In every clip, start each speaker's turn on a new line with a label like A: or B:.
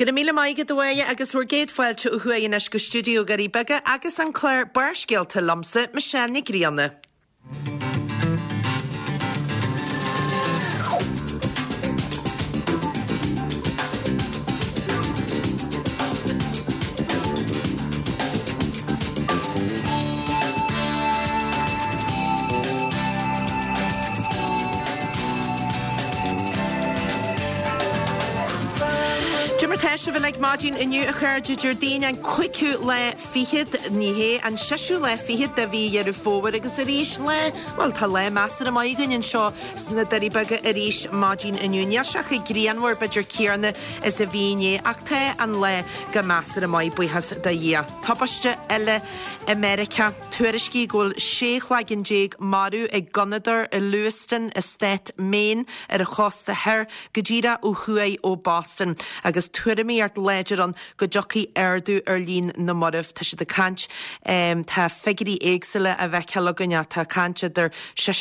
A: Gyda míle maigad dweia agus o'r gyd fáilte o hwy yn ysg studio gari byga agus an Claire Barshgill te lamsa Michelle Nigrianna. Teisha van ag Martin iniu a chuirde Jardine an cuiiciú le fihid níhé an sisiú le fihid da bhí ar fóhar agus a ríis le, well, tá le meastar a maigan in seo sna darí baga a ríis Martin iniu nearseach i gríanhar beidir cíarna is a bhíine ach te an le go meastar a mai buchas da dhia. Tapaiste eile America tuairiscí gúil séchlagin déag marú ag Gunadar i Lewiston Estate, Maine ar a chosta her godíra ó Huay ó Boston agus tuairimí art ledger an go jockey erdú lín na morif tá si de cant tá figurí éagsile a bheith cealaganne tá cante der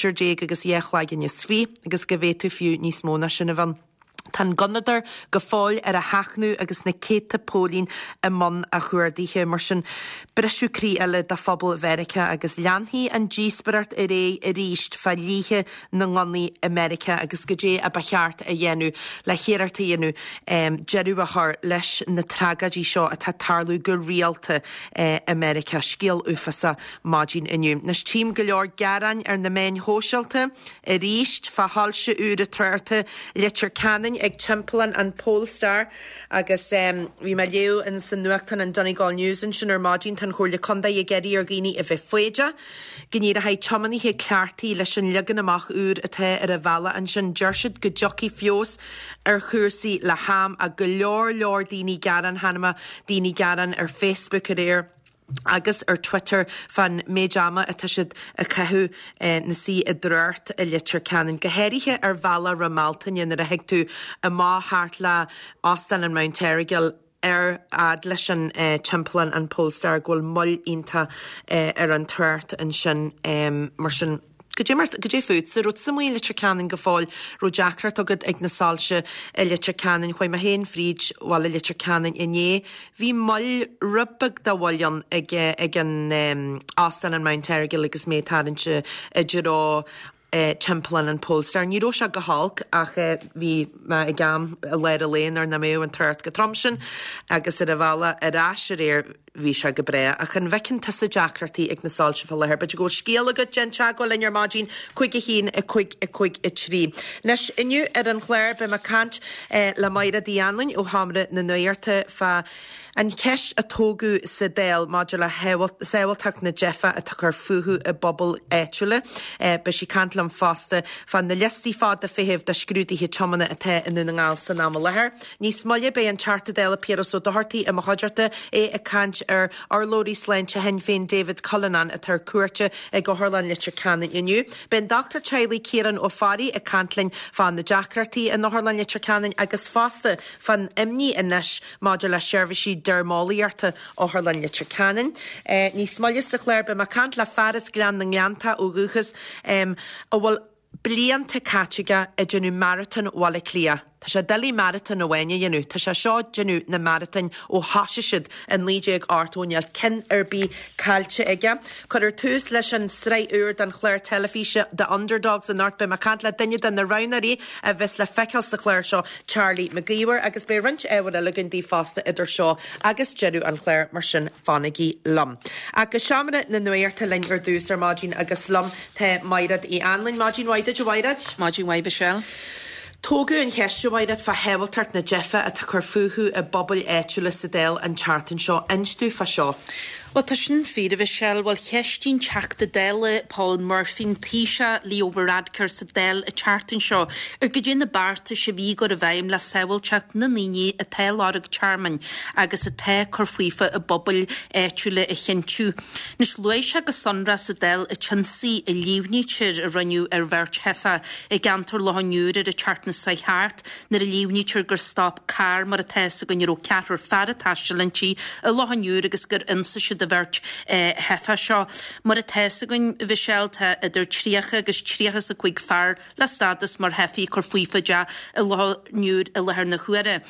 A: 6 agus dhéchlagin is sví agus go bhéú fiú níos móna sinna van. Tan Gunadar go fáil ar a hachnú agus na céta pólín a man a chuairdíthe mar sin breisiú crí eile da phobal Verica agus leanhí an dísparart a ré a ríist fa líthe na ngannaí America agus go dé a bacheart a dhéanú le chéarta dhéanú jeú a thar leis na tragadí seo a tá tarlú go rialta America scéal ufasa mágin iniu. Nas tím go leor garan ar na main hósealta a ríist fa halse úra trarta letar canan ag Champlain an Polestar agus bhí me leo in san nuachtan an Donegal News in sin ar mágin tan chóirle conda i geirí ar gíní a bheith fuide. Gníir a haid chomaní hé clartaí leis sin legan amach úr a the ar a bhela an sin deirsid go jockey fios ar chuirsaí le ham a go leor daoine garan hanama daoine garan ar Facebook ar éir. Agus ar Twitter fan méjama a tuisiid a cehu na sí a dreirt a litir canan. Gohéirithe ar bhela Ramalton yin ar a heictú a má háart le Austin and Mount Terrigal ar ad leis an Champlain an Polestar ghfuil mull ínta ar an tuairt an sin mar sin Gajé fút, so rút samú litir canan go fáil rú Jackrat agad ag na salse a litir canan chuoi ma hen fríd wal a litir canan iné. Bhí mull rubbag da bhailean ag an Austin and Mount Terrigal agus métárinse a dúrá Champlain an Polestar. Ní ró se go halk ach bhí me gam a leir a léon ar na méo an tuairt go tromsin agus ar a bhela a ráis ar éir bhí se go bre ach an bhecinn tas a Jackratí ag na sáilte fel leir, beidir go scéal agad gentse go lein ar mágin chuig a hín a chuig i trí. Nes iniu ar an chléir be me cant le maire díanlainn ó hamra na nuirte fa an ceist a tógu sa déal máidir le saoilteach na Jeffa a tuchar fuhu a bobbal éitiúile be si cantlam fásta fan na listí fád a fihih de scrútaí chomana a the in na ngáil san am lethir. Níos smoile be an charta déal a Piero ó dohartaí a mahadirta a cant ar Lórí Sleinte hen féin David Cullinan a tar cuairte ag go Harlan litir canan iniu. Ben Dr. Charlie Kieran ó Fari a cantlainn fan na Jackratí a na Harlan litir canan agus fásta fan imní inis máidir le seirbhísí dermáíarta ó Harlan litir canan. Níos smoile sa chléir be ma cant le faras glean na ngeanta ó guchas ó bhfuil blianta cáitiga a genú marathon wala clia. Tá sé delí marathon a bhaine dhéanú, tá sé seo genú na marathon ó hasisiid an lídeag artóneal cin arbí cailte aige. Chud ar tús leis an srei úr den chléir telefíse de underdogs an art be ma cant le daine den na raunarí a bheits le feiceal sa chléir seo Charlie McGeewer agus be rint éhar a lugandí fásta idir seo agus jeú an chléir mar sin fánigí lom. Agus seamara na nuirta lein ar dús ar mágin agus lom te mairad í anlainn mágin waide jo wairad?
B: Mágin waide Michelle.
A: Tógu an cheistúhaid fa hebaltart na Jeffa a chur fuhu a bobbal éitiúla sa déal an chartan seo instú fa seo.
B: Well, tá sin féidir Michelle bhil cheistín teachta déile Paul Murphy tíise lí overradcar sa déil a chartan seo ar go dtí na barta se bhí go a bhaim le saoilteach na níní a téilárag charman agus a té corfuifa a bobbal éitiúla a chinú. Nes luéis agus sonra sa déil a tsinsaí a líomhnítir a runniu ar bhirt hefa i gantar lohanúr ar a chartan sa háart nar a líomhnítir gur stop car mar a tésa go níró ceatar fear a taiistelintí a lohanúr agus gur insa de bhirt hefa seo. Mar a tesagan bhíseilta idir tríocha agus tríochas a chuig fear le stadas mar hefií chur fuifaide a lethniúr a lethir na chuire.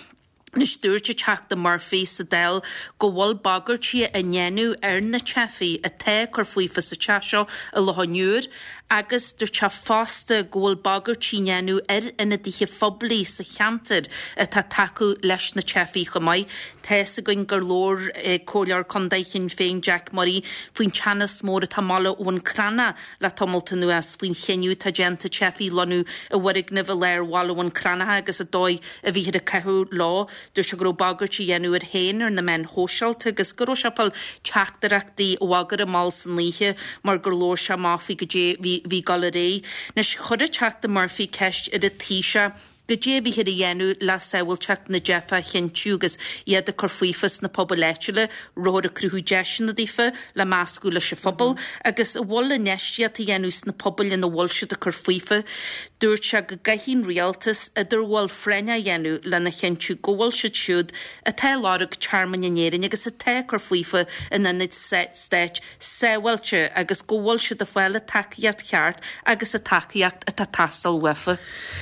B: Nis dúirte teach de Murphy sa del go bhfuil bagartí a nnéanú na chefií a té chur faoifa sa teaseo a lethaniúr, agus dúir te fásta ggóil bagartí nnéanú ina dtíthe phoblí sa cheantar a tá taú leis na chefií go maiid. Thes a goin gur lór cólear condaichin féin Jack Murray faoin teannas mór a tamala ón crana le tomulta nuas faoin cheniu tá genta chefií lonú a bhuirig na bhléir wall ón cranathe agus a dóid a bhíhad a cethú lá. Dúir se gur bagartí dhéanú ar héin ar na men hósealt agus gur seapal teachtarachtaí óhagar a mal san líthe mar gur lór se máfií go dé hí galaré. Nes chud a teach de Murphy ceist a tíise go dé bhí a dhéanú le saoilteach na Jeffa chintiúgus iad a chufuifas na poblléitiile róir a cruthú deisian na ddífa le máscú le se phobal agus bhla neistiad a dhéanús na pobl in na bhilsead a chufuifa dúirt se go gaithín rialtas a dur bhil freine dhéanú le na chintiú ggóil se siúd a té lárug charman inéirin agus a té chufuifa in na nid stéit saoilte agus ggóil se a bhile takeíocht cheart agus a takeíocht a tá tastal wefa.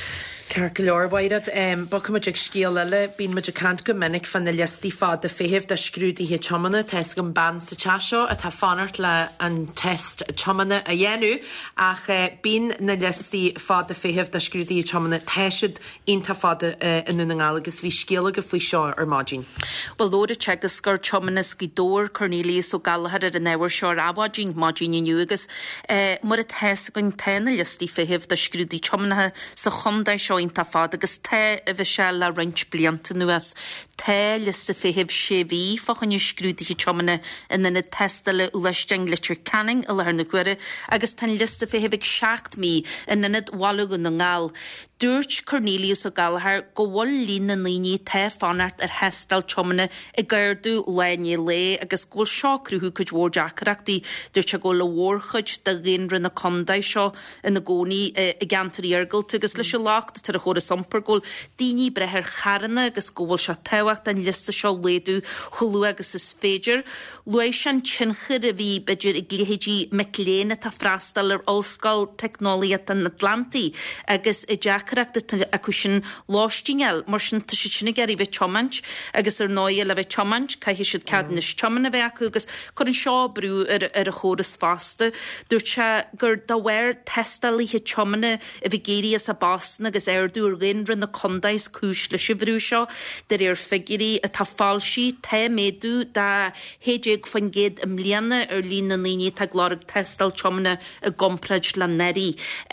A: Car go leorhairad, bocca muid ag scéal eile, bín muid a cant go minic fan na listí fad de féhih de scrúdaí hé chomana, tes go ban sa teaseo a tá fanart le an test chomana a dhéanú, ach bín na listí fad de féhih de scrúdaí hé chomana teisiid ionta fad in nunangal agus bhí scéal go faoi seo ar mágin.
B: Well, lóra tegus gur chomanas go dór Cornelius ó Galahad ar an éhar seo abhagin mágin inniu agus mar a tes gon téna listí féhih de scrúdaí chomanathe sa chumdaid seo ionta fad agus té a bheith se le rint blianta nuas té lista féhih séhí fachan scrúdaí chomana in na testale uleisteng litir canning a lehar na cuire agus tan lista féhih ag 7 mí in nid walúgan na ngáil. Dúirt Cornelius ó Galahad go bhfuil lína líní té fanart ar hestal chomana i gairdú leine le agus ggóil seo cruthú go dhór deachreachtaí dúirt se go le mhórchuid de réonra na condaid seo in na gcónaí i gceantarí argailt agus leis se lácht tar a chóir sampar ggóil daoine brethir charanna agus ggóil se tehacht an lista seo léadú choú agus is féidir. Luéis an tinchar a bhí beidir i gléhéidí mecléine tá freastal ar ollscoil technoliaat an Atlantaí agus i deachreachta acu sin láistingel mar sin tá si sinna geirí bheith chomant agus ar 9 le bheith chomant caiithí siad ceadnis chomanna bheith acu agus chur an seo brú ar a chóras fásta. Dúirt se gur dáhhair testalíthe chomanna a bhí géirí a Boston agus airdú réonra na condáis cúis le sibrú seo der ar figurí a tá fáilsí té méadú dá héideag fan géad am líana ar lína líní tá glárag testal chomanna a gompraid le neirí.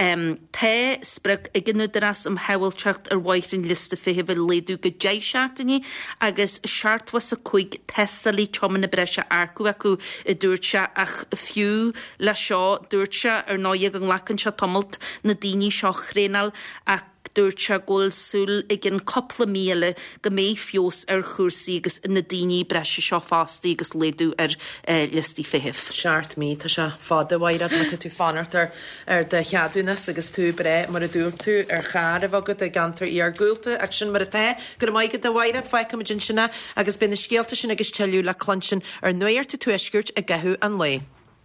B: Té spreg ag gnudaras am heiltecht ar bhaithrin lista féhih léadú go déisiachtaní agus seartwas a chuig testalí chomanna breise arcú acu i dúirte ach fiú le seo dúirte ar 9 an lecan se tomult na daoine seo chrénal ach dúirt se ggóil súil ag an coppla míle go méid fios ar chúrsaí agus na daoine breise seo fástaí agus léadú ar listí féhih.
A: 7 mí tá se fáda bhairad mar tú fanart ar de cheadúnas agus tú bre mar a dúir tú ar char a bhagad a gantar í ar gúilta ag sin mar a té gur maigad a bhairad feicimiid sinna agus bina scéalta sin agus teú le clansin ar nuir tú tuisgurt a gathú an lé.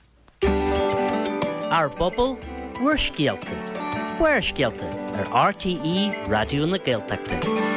C: Our bubble, we're scéalta. We're scéalta ar RTE Radio na Gaeltachta.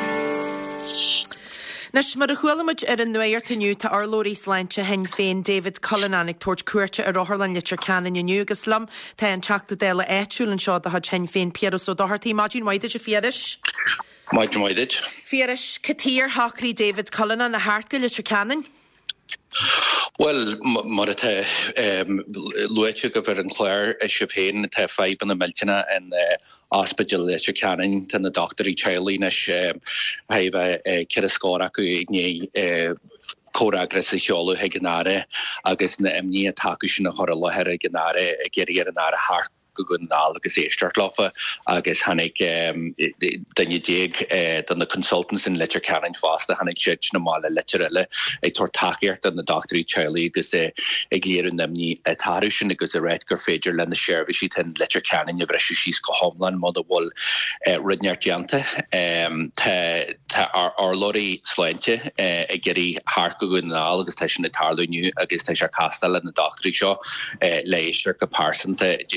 A: Nes mar a chualamuid ar an nuir taniu tá arlórí sleinte hen féin David Cullinan ag tuairt cuairte ar Rothorlan litir canan inniu agus lam tá an teachta déile éitiúil an seo a had hen féin Pieros ó dohartaí mágin maididir fiaris.
D: Maididir.
A: Fiaris catír hachrí David Cullinan a háartga litir canan?
D: Well, mar te luite go bhar an chléir sibh héin te feban na milltena an hospital leis canan tan na doctorí Charlie nes haibh cead scóra acu ag ní córagra sa cheolú he gnáre agus na imní atácu sin na chora leheir a gnáre a géir an ára hart go gunál agus éistartlofa agus hannig danne déag dan na consultants in litir canan fásta hannig sé na mála litirile ag tuair takeíart an na doctorí Charlie agus ag léirún namní atáú sin agus a réit gur féidir le na seirbhísí ten litir canan a bhreisi síos go homlan mod a bhil ridneart deanta tá arlóí sleinte ag geirí hart go gunál agus tá sin na tarlúniu agus tá sé castal na doctorí seo léisir go pásanta déte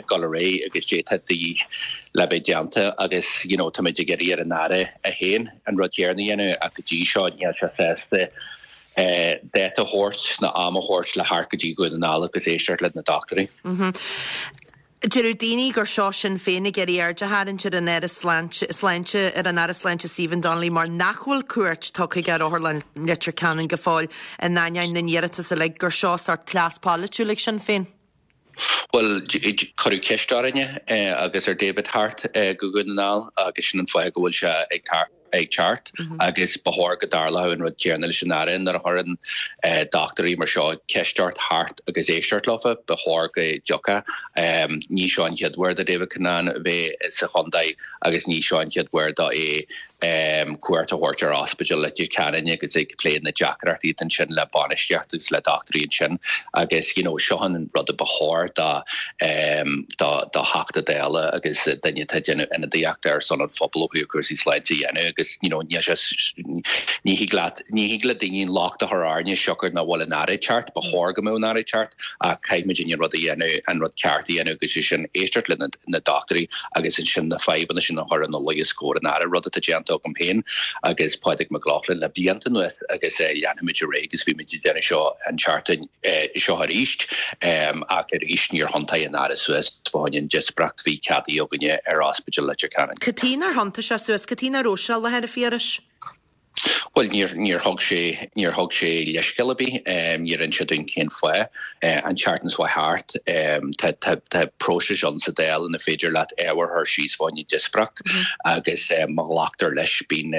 D: gallery agus jeta the labedianta agus tamid gerir an nare a hen and rodjerni a g shot the det a horse na am a horse le harkaji good an agus éisiart le na doctory.
A: Gerudini gur seo sin féinnig ar airde hadan siad an ar sláinte ar an ar sláinte Stephen Donnelly mar nachhfuil cuairt tucha gar óthlan litir canan go fáil in nain na níireta sa le gur seo sort clás pálaitiúlaigh sin féin.
D: Well, choú ceistárinne agus David Hart go goodnál agus sin an foiag gohfuil se ag chart agus bahor godarla an rud cearna sin arin ar an doctorí mar seo ceistart Hart agus éisiart lofa bahor go joca ní seo an cheadhar a David Canan bheith sa chundai agus ní seo an cheadhar cuairta hortar hospital le canan agus ag léad na Jackart an sin le banisteach agus le doctorí sin agus seohan an rud a bahor da hachta déile agus danne teidir ina diaachtar son an fphobal cuasí sláinte dhéanú agus ní higla daoine lácht a thráne seochar na bhil an ára chart bahor go mó ára chart a caiimimid rud a dhéanú an rud cearta dhéanú agus sin éisteart le na doctorí agus sin na feban sin na thar an le scór an ára rud a genta campaign agus Pádraig McLaughlin le blianta nuas agus dhéanamid ré agus bhí mid déanana seo an charta seo a ríist ach ríist níor hontaí an ára suas bháin just bracht bhí cadí óganne ar hospital le canan.
A: Catínar honta se suas Catína Rósal le head a fiaris?
D: Well, near hog sé leiskelbi, near in shadun cén foe, an chartans wa hart, te process on sa del in the fidger lat ewer her she's van you dispracht, agus maglachter leis bin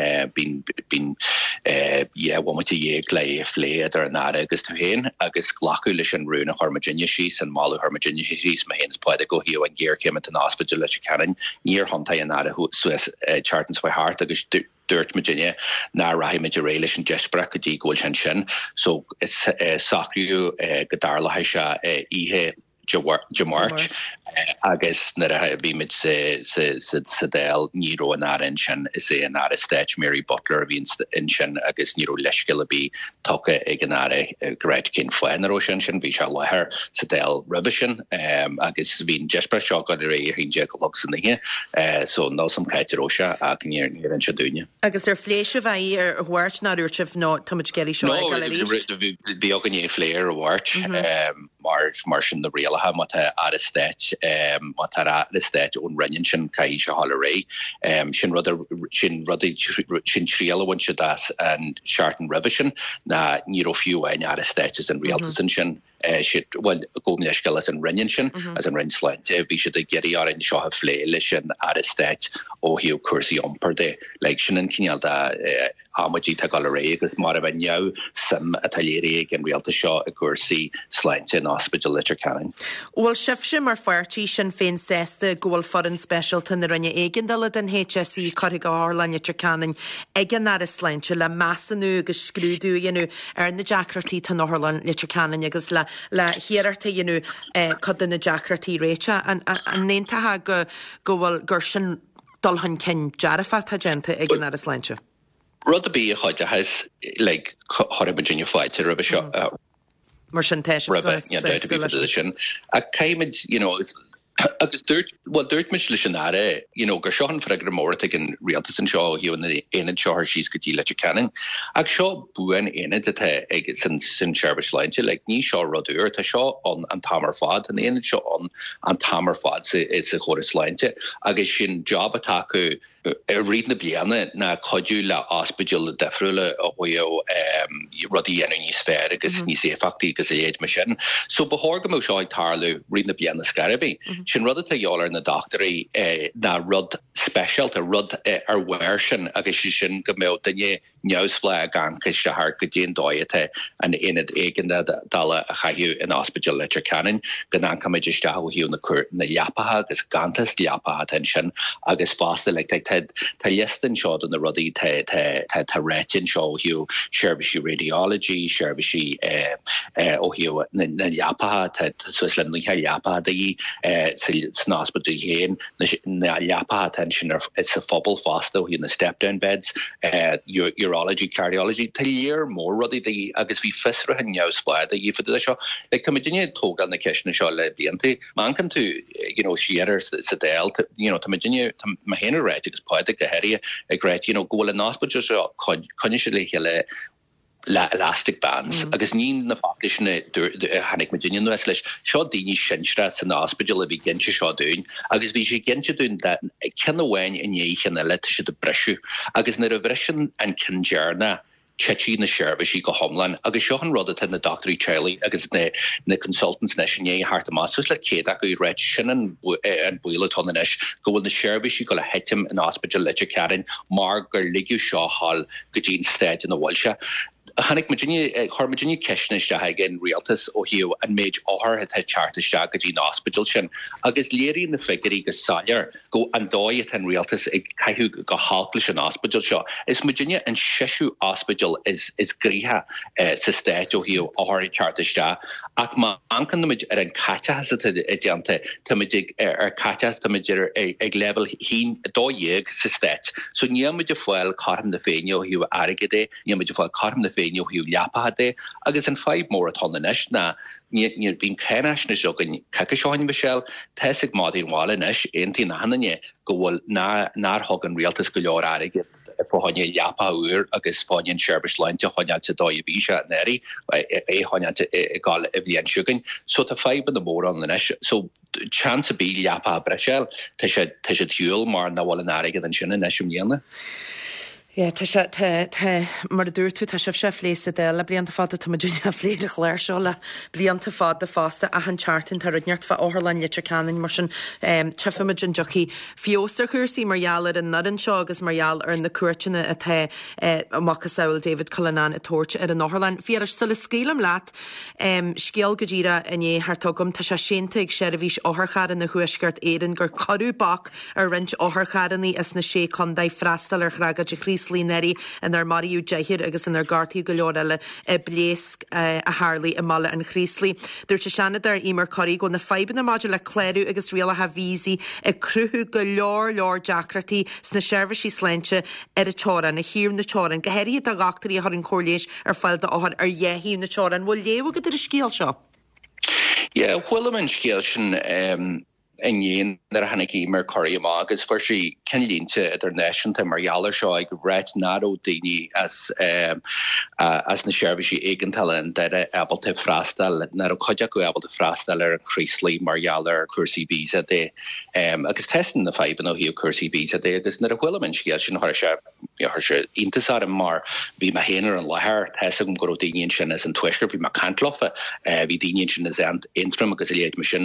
D: womit ye glei flé er an ara agus to hen, agus glakulish and runa Harmaginia she's and malu Harmaginia she's ma hens poed go hiu and gear came into an hospital leis canan, near hontai an ara who Swiss chartans wa hart, agus Dirt Virginia na rahimid réiles an jespra go dí ghil sin so is sacrú godarla heisa ihe Jamarch agus na bhí mid sa déil níró an árin sin is an ára stage Mary Butler bhín in sin agus níró leisciile bí tucha ag an ára greid cin foiinaró sin bhí se lethir sa déil rubbe sin agus bhín jespra seo go ré hín je go san ihe so nó sam caiitiró se a níor an se dúine.
A: Agus fléise bheith ar bhhairt na dúirtih nó tamid geirí seo
D: bhí gan é fléir a bhhairt mar sin na réalathe mata ar a stage matara the stage on rennin sin kaisha holleray sin triala one das and Sharton revision na niro few and other stages and real sin shit well go as and rennin as an renslant be should get in shaw of fleilish at a stage o hi cursi on per day like sin and kinalda amaji tagalray is more of a new some atelier and real to shaw a cursi slant in hospital litter cannon
A: well chef shimmer farty sin féin sesta ggóil foreign special tan rinne éigen dala den HSE Corrigar litter cannon egen ar is slant le massanú agus scrúdú ar na Jackratí tan Norland litter cannon agus le hiararta cod na Jackratí récha an néntathe gohfuil gur sin dulhan cin jarafat agenta egen ar is slantse.
D: Rud be a hodja has like Virginia fighter of a shot
A: mar sin teis
D: position a caiimid agus dúirt mis leis an ára gur seohan freigur mór an rialtas an seo hiú na éad seoir síos go dtí leite canan ag seo buan éad ag san sebis leinte le ní seo rodúir tá seo an tamar fad an éad seo an tamar fad is a choras leinte agus sin job atá acu rid na bliana na codú le hospital le defriúile a bhuio rudí dhéanú níos fearr agus níos éfachtaí agus éad mar sin so bethór go mó seo ag tarlú rid na bliana scarabí sin rud a jólar na doctorí na rud special a rud ar version agus sin go mé danne neusfle a gang cos se haar go dén dóite an inad éigen dala a chahiú in hospital letter canon gan an cum just hiú na japaha agus gantas japaha ten sin agus fásta le tá yestan seo an na rudí tá rétin seo hiú servicey radiology servicey ó hiú na japaha tá Switzerland japaha daí snaspa du héin na leapa attention it's a phobal fasto in the step down beds urology cardiology talir more ruddy the agus vi fisra han jauspa the you for the show like comedian talk on the kitchen show le biente man can to shearers sadel to comedian to mahena red is poetic area a great go in hospital so conditionally hele elastic bands agus ní na fakisne hannig Virginia Westlish seo dini sinra san hospital vi gense seo dún agus vi sé gense dún dat kennehain in échen le se de bresu agus na reversion an kinjarna Chechi na service go homlan agus Johan Roddet in the doctor Charlie agus na consultants nationally hartamas le keda go red shin and boil ton go in the service go hit him in hospital le Karen Margar Ligu Shaw Hall go Jean stage in the Walsha Hannig Virginia Kishnish again realtas o hiu and mage or had charter shagadi hospital shin agus Leary in the figure go Sawyer go and doy and realtas kahu go halklish in hospital show is Virginia and Shishu hospital is griha stage o hiu or charter sha akma ankan the and kacha has it adiante tamadig kachas tamadir a level he doyeg stage so nyamaj fuel karam the fenio hiu arigade nyamaj fuel karam the you Yapa de agus an 5 more at on the nesh na ni been kenash na jogan kakashon Michelle tesig modin wall nesh enti na hananye go na hogan realtas go arig for honya Yapa ur agus fonian sherbish line to honya to doy bisha neri honya to gal evian shugan so to 5 in the more on the nesh so chance be Yapa breshel tesha tuel mar na wall arig than shin neshum yelna
A: Ja, mar a dúirú tá seh sef léise de le blianta fada tá dúine fléidir léir seo le blianta fada fásta a an chartin tar neart fa áharlan litir canin mar sin trefamidjin jockey fiostar chuirsí margheallar an nadan seo agus margheall ar na cuairtine a the amachchas saoil David Cullinan a tóirt ar an áharlan fiar sulla scélam leat scéal go ddíra in é hartogam tá sé sénta ag seirbhís áthchadan na chuisgart éan gur carú bach ar rint áthchadanní is na sé chundaid freastal ar chraga de Slíneri and their Mariu Jahir agus in their Garty Golorella Blesk a Harley a Mala and Chríslí. There's Shana there Emer Curry go na 5 in the module Cleru agus Riala Havizi a Cruhu Lord Jackrati sna Shervishi Slenche a Choran a here in the Choran Gaheri a Gactri har in Corlish or Falda or Yehi in the Choran will ye will get to the scale shop.
D: Yeah, William Scaltion in yin there hanaki Mercury agus for she can lean to their nation to Mariala show I read naro dini as na service agent talent that able to frastal naro kojaku able to frastal or Chríslí Mariala Cursi visa de agus testing the 5 no he Cursi visa de agus naro William Scaltion harsha intasar mar be ma hener and lahar testing go dini shin as in Twisker be ma cantloffe be dini shin as interim agus lead machine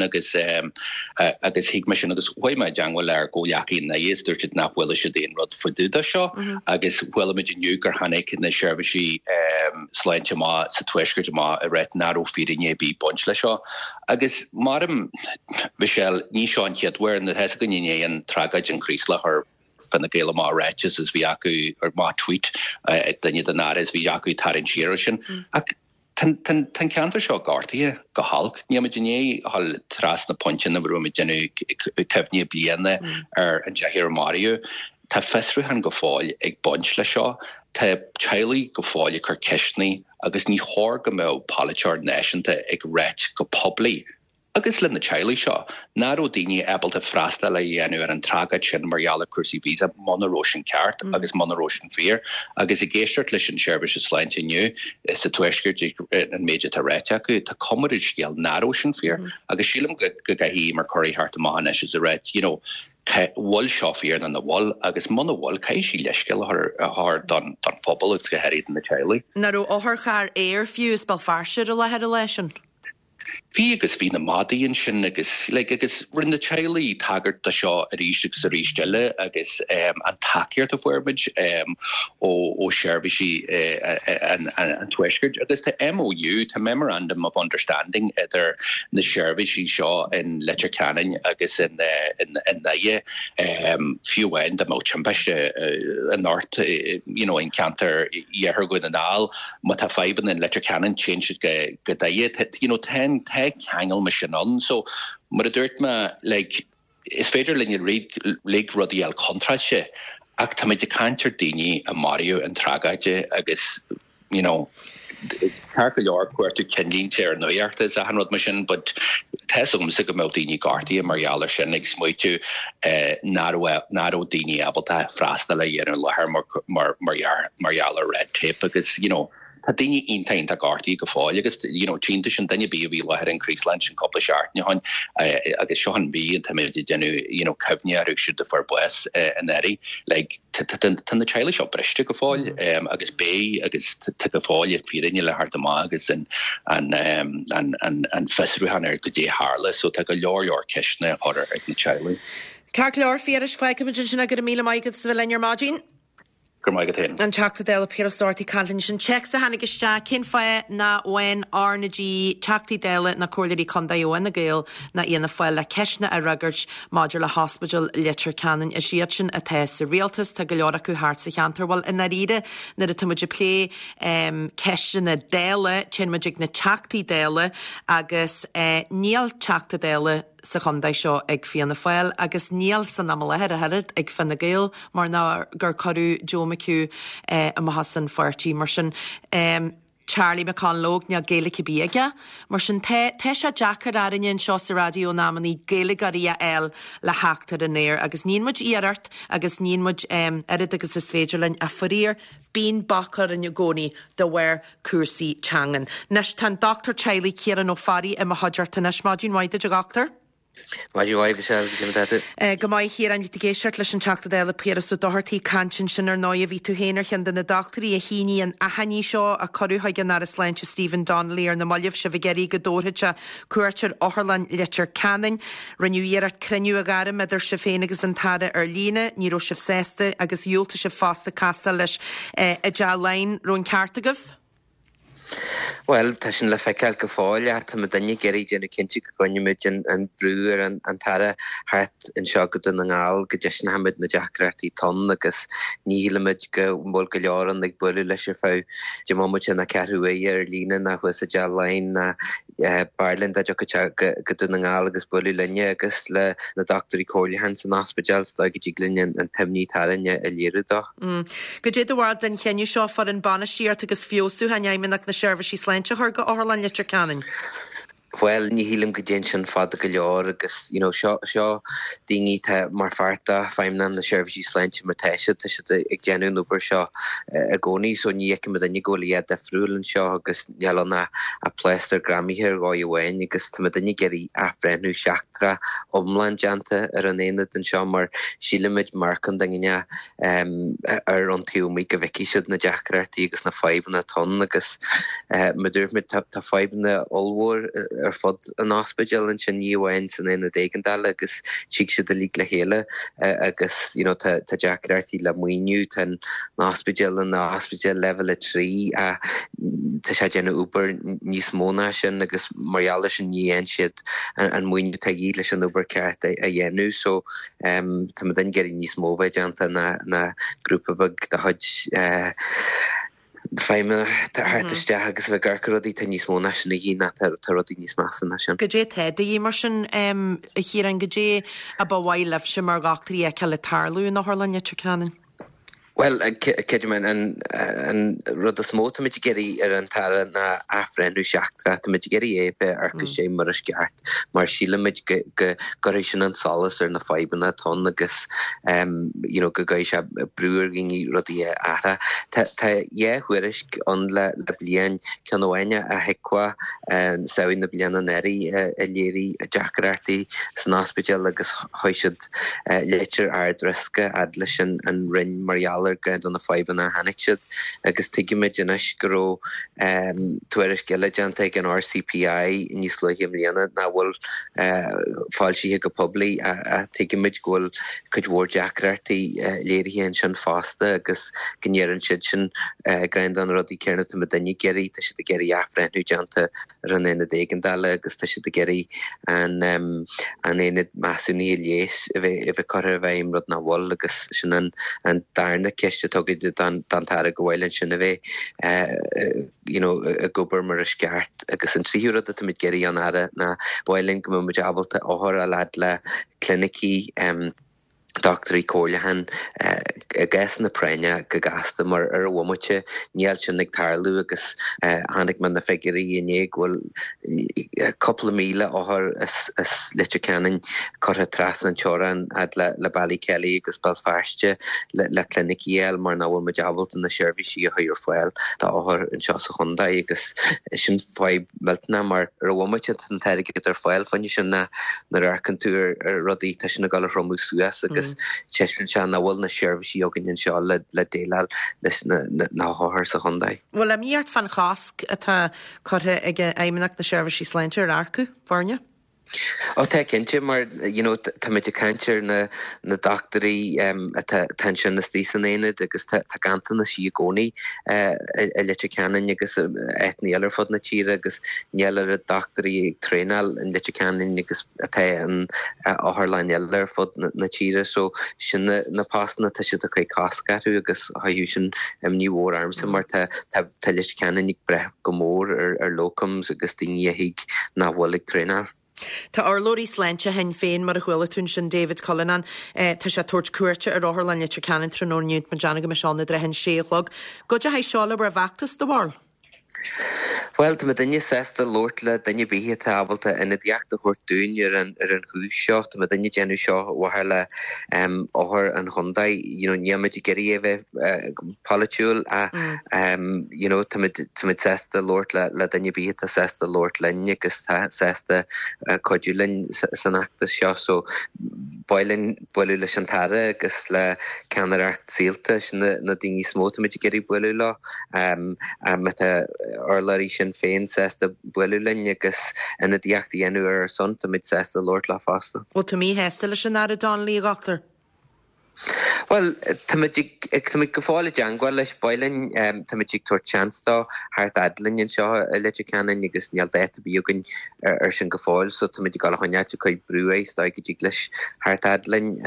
D: agus hig mission agus why my jangwell are go yaki na is there should not well should in rod for do the show agus well imagine you gur hanik in the service slant ma sa Twisker ma a red narrow feeding ye be bunch le show agus madam Michelle ni Sean yet where in the hesgan and tragaj and Chríslí her fan gala ma ratches as viaku or ma tweet then you the nar as viaku tarin shirishin Tan cantar seo gáirtaí go halk ní imagine hall tras na pontin na bru genu cefni bliana ar an jahir Mario tá fesru han go fáil ag bunch le seo tá Charlie go fáil chu ceisní agus ní hór go mé Polychart Nation ag ret go pobli agus le na Charlie seo naro dini able to frasta le yenu ar an traga sin Mariala Cursi visa monoroshin cart agus monoroshin fear agus I geistert listen service slant new is a Twisker and major tareta go to comerage gel naroshin fear agus shilum gahi Mercury hartaman is a red wall shoffier than the wall agus mono wall kai she leshkel her done pobble it's go head in the Charlie
A: naro her car air fuse Belfast la had election
D: Bhí agus bhí na madaíonn sin agus rin na Charlie taggart de seo a ríisteach sa ríistile agus an takeart a bhuairmid ó Shervisí an Twisker agus tá MOU tá Memorandum of Understanding idir na Shervisí seo in Letterkenny agus in naie fiúhain de mótsempaiste an North in Cantor dhéar go an áil má tá 5 in Letterkenny change go daie 10 tag hangel machinon. So, maar het me, like, is verder in je leg rodial contrastje. Ach, tamid je kanter dini a Mario en tragaje, agus, you know, Carca York where to Kenlin chair no yard is a 100 machine, but Tesum Sigamildini Garty and Mariala Shenix Moitu Naro Dini Abota Frastala Yen Lahar Mariala red tape because, you know, Hadini in time to Garty Gafall, you know, change and then you be a wee laher increase lunch and couple of shart, you know, I guess Sean B and Timid, you know, Kavnia who should the for West and Eddie, like the childish up British took a fall, I guess Bay, I guess took a fall, you feed in your heart the magas and Festival Hanner to J Harless, so take a your Kishna or the child.
A: Carclor Fierish Flakamajin, I got a meal of Michael's Villanor Margin.
D: An
A: teachta déile Pirostortaí Callan sin check sa hanig iste cin fae na wen Arnagí teachtaí déile na cuairlaí condaío na Gael na íana foiil le ceisna a rugart Maidir le Hospital Litter Canan is siad sin a te sa rialtas tá go leor acu hart sa cheantar bhil in na ríide na a tuidir plé ceisna na déile tinmuidig na teachtaí déile agus níl teachta déile sa chundai seo ag fianna foiil agus níl san amalahead a head ag fan na Gael mar ná gur choú Joe McHugh a mahasan fartí mar sin Charlie McConlog na Gaelic Biaga mar sin te se Jackar arin seo sa radio námaní Gaeligaria el le haachtar an éir agus níon muid iarart agus níon muid erid agus is féidirlinn a farír bín bakar in goni de wear cuasaí teangan. Nes tan Dr. Charlie Kieran O'Farry a mahadjarta nes mágin waide a gachtar? Gomai hir an litigéisiart leis an teachta déile Pierre so dohartaí canchin sin ar 9 a bhí tú héanaar chean den na doctorí a híní an a haní seo a choú hagan ar a sleinte Stephen Donnelly ar na mollih se bhgéirí go dóirte cuairtear Orlan Litter Canan raniuíar ar creniu a garim idir se féin agus an tada ar lína ní ro sih sésta agus dúlta se fásta casta leis a dealain rón ceartagah.
E: Well, tashin le fecal go fáil tá me danne geirí déna cinnte go gonimid an brúr an tara hart in seo go duna ngáil go deisna hamid na deachreairtaí ton agus nílamid go bhil go leoran ag buú leis fá de momid na cearú ar lína na chuas a dealain na Barlin da go duna ngáil agus buú linne agus le na doctorí Corley Hansen Hospitals da go glynne an temní tarinne a léirúdá.
A: Go dé dohhar den chénne seo far an bana síart agus fiosú haimmenach na seirbhí sleinte thug go Orlan Litter Canan.
E: Well, ní hílim go dén sin fada go leor agus, you know, seo daoine tá mar farta feimna na seirbhí sleinte mar teise tá si ag déanú uber seo a gcónaí so ní eice me daine ggólaíad a frúlann seo agus nealana a pléistar Grammy-hir gáí bhhain agus tá me daine geirí afrenú seachtra omlan deanta ar an éad an seo mar sílamid marcan daine ar an tiúmí go bheici siad na deachreairtaí agus na fáimna ton agus me dúirmid tá fáimna olmhór ar fod an hospital an sin níomhain san éna déigandal agus siig siad a lí le chéile agus, you know, tá deachreairtaí le muoinniu tan na hospital level a 3 a tá sé déanna uber níos móna sin agus mariala sin níon siad an muoinniu tá dhí leis an uber ceart a dhéanú so tá me den geirí níos móbhaid deanta na grúpa bag de chuid Feime hartiste agus bheith garcarodí tá níos móna sin na hí na tarodí níos measa na sin.
A: Go dé te í mar sin hir an go dé a bhhail leh sin mar gachtarí a ce le tarlú na Orlan Litter Canan.
E: Well, Kedman and rud is móta mit geri an tara na afrenú seachtra mit geri épe ar go sé mar sceart mar síle mit goéis an solas ar na feibanna ton agus you know go gaiis a breúr ginní rudí ara tá huiris an le blian ceanhaine a heicua an saoin na blian an eri a léirí a deachreairtaí san hospital agus hoisiid leiter ardriske adlis an rin marial grand on the 5 and a hannichid agus tigimid in isgro tuerish gilligant take an RCPI in Islohim Liana na will falshi go publi a tigimid goal could war jackrarty lady and shan faster agus gnerin shidchen grand on rodi kerna to medani geri to the geri afren who janta run in the degandala agus to the geri and in it masuni yes if a corre vaim rod na wall agus shan and darna kiste togid dan tara goilen sin a a gobar mar a sceart agus an tríúra a mid geirí an ara na bhailing go mu abalta áthar a lad le clinicí Dr. Cólahan a gas na prenya go gasta mar ar a bhhaimite níl sin ag tarlú agus hánig man na figurí iné ghfuil couple míle áthar is leite canan chutha tras an teoran ad le Ballykelly agus Belfast le clinicíal mar ná bhfuil abalt na seirbhísí a chuir foiil tá áthar an seo sa chunda agus sin fáib meltna mar ar a bhhaimite an teirigh ar foiil fanne sin na arcan tú ar rodí tá sin na gal romú suas agus Cheshman sean na bhfuil na seirbhísí agin seo le déilal leis na háthar sa chundaid.
A: Well am íart fan chasc atá chutha ag éimeach na seirbhísí sláinte ar arcu, Bharne?
E: Tá cinnte mar tá muid cantir na doctorí tan sin na stísan éad agus tá gananta na sí gcónaí leite ceannain agus etníalar fod na tíre agus nealar a doctorí ag trénal in leite ceannain agus an áthirlein ealar fod na tíre so sin na pásna tá si a chuid cascarú agus haú sin ní mhór armsa mar tá leite ceannain ag breth go mór ar locums agus daoine hiig na bhfuil ag trénar.
A: Tá arlóí sláinte hen féin mar a chhuiile tún sin David Cullinan tá sé tuairt cuairte ar áthar leine canan tróniuút man Janna go me seánna dre hen séchlog. Go de seála bar bhachtas do bhil?
E: Well, tá daine sesta lóirtla daine bíthe tábalta ina dheachta chuir dún ar an chúis seo, tá daine déanú seo wahala áthar an chundaid, níimiid geirí bheith polyúil a táid sesta lóirtla le daine bíthe sesta lóirtlainne agus sesta codúlainn san achtas seo, so bailinn builú leis an tara agus le ceanaracht síalta sin na daoine smó táid geirí builú lá arlarí sin féin sesta builúlainn agus ina dheachta dhéanú ar son táid sesta lórt le fásta.
A: Ó tá mí heasta leis an ara Donnelly gachtar?
E: Well, táid go fála deangáil leis bailinn táid tuair chanstá thart adlainn seo leite ceannain agus níl déta bíogann ar sin go fáil, so táid gal chuneite chuid brúéis tá go dtí leis thart adlainn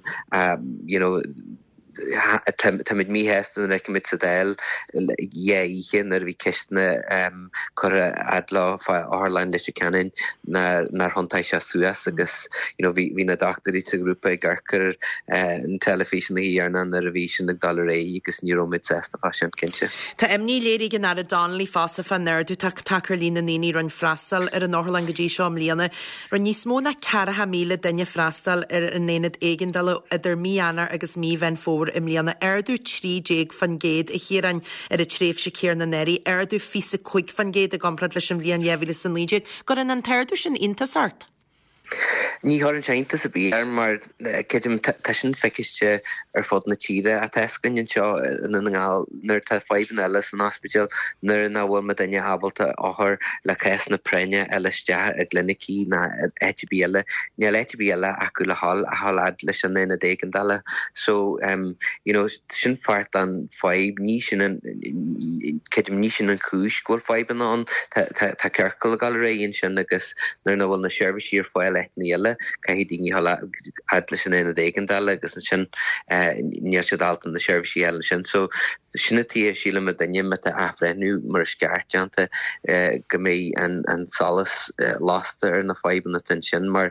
E: Tamid mí hestan an recomid sa déil íchin ar bhí ceistna chur adlá áthirlein leis canan nar hontaid se suas agus hí na doctorí sa grúpa ag garcar an telefísin í arnan ar a bhí sin ag dal ré agus nírómid sesta fa sin cinnte.
A: Tá imní léirí gan ar a Donnelly fása fan nerdú takear lína níní ron freastal ar an áthirlein go dtí seo mlíana ron níos mó na 4,000 duine freastal ar an éad éigindal idir mí anar agus mí bhain fór im líana ardú 3 fan géad a chérain ar a tréf se céir na neri ardú 5 fan géad a gomprad leis an bblion jevilis san líide go an tardú sin intasart.
E: Ní háann seinta sa bí mar ceidim sin feiciiste ar fod na tíre a teiscainn seo in an ngáil nuair tá 5 eile an hospital nuair na bhfuil me daine abalta áthar le ceas na prenne eileiste a glinicí na ETBile níl ETBile acu le hall a hallad leis an ina déigandala so sin fart an 5 ní sin ceidim ní sin an cúis ghfuil 5 an tá ceircail gal réon sin agus nuair na bhfuil na seirbhísí ar fáil níile cai daoine hala adla sin ina déigandala agus sin níor se dalta na seirbhísí eile sin so sinnatí síle me daine me a afrenú mar sceartteanta go mé an salas lásta ar na 5 na tin sin mar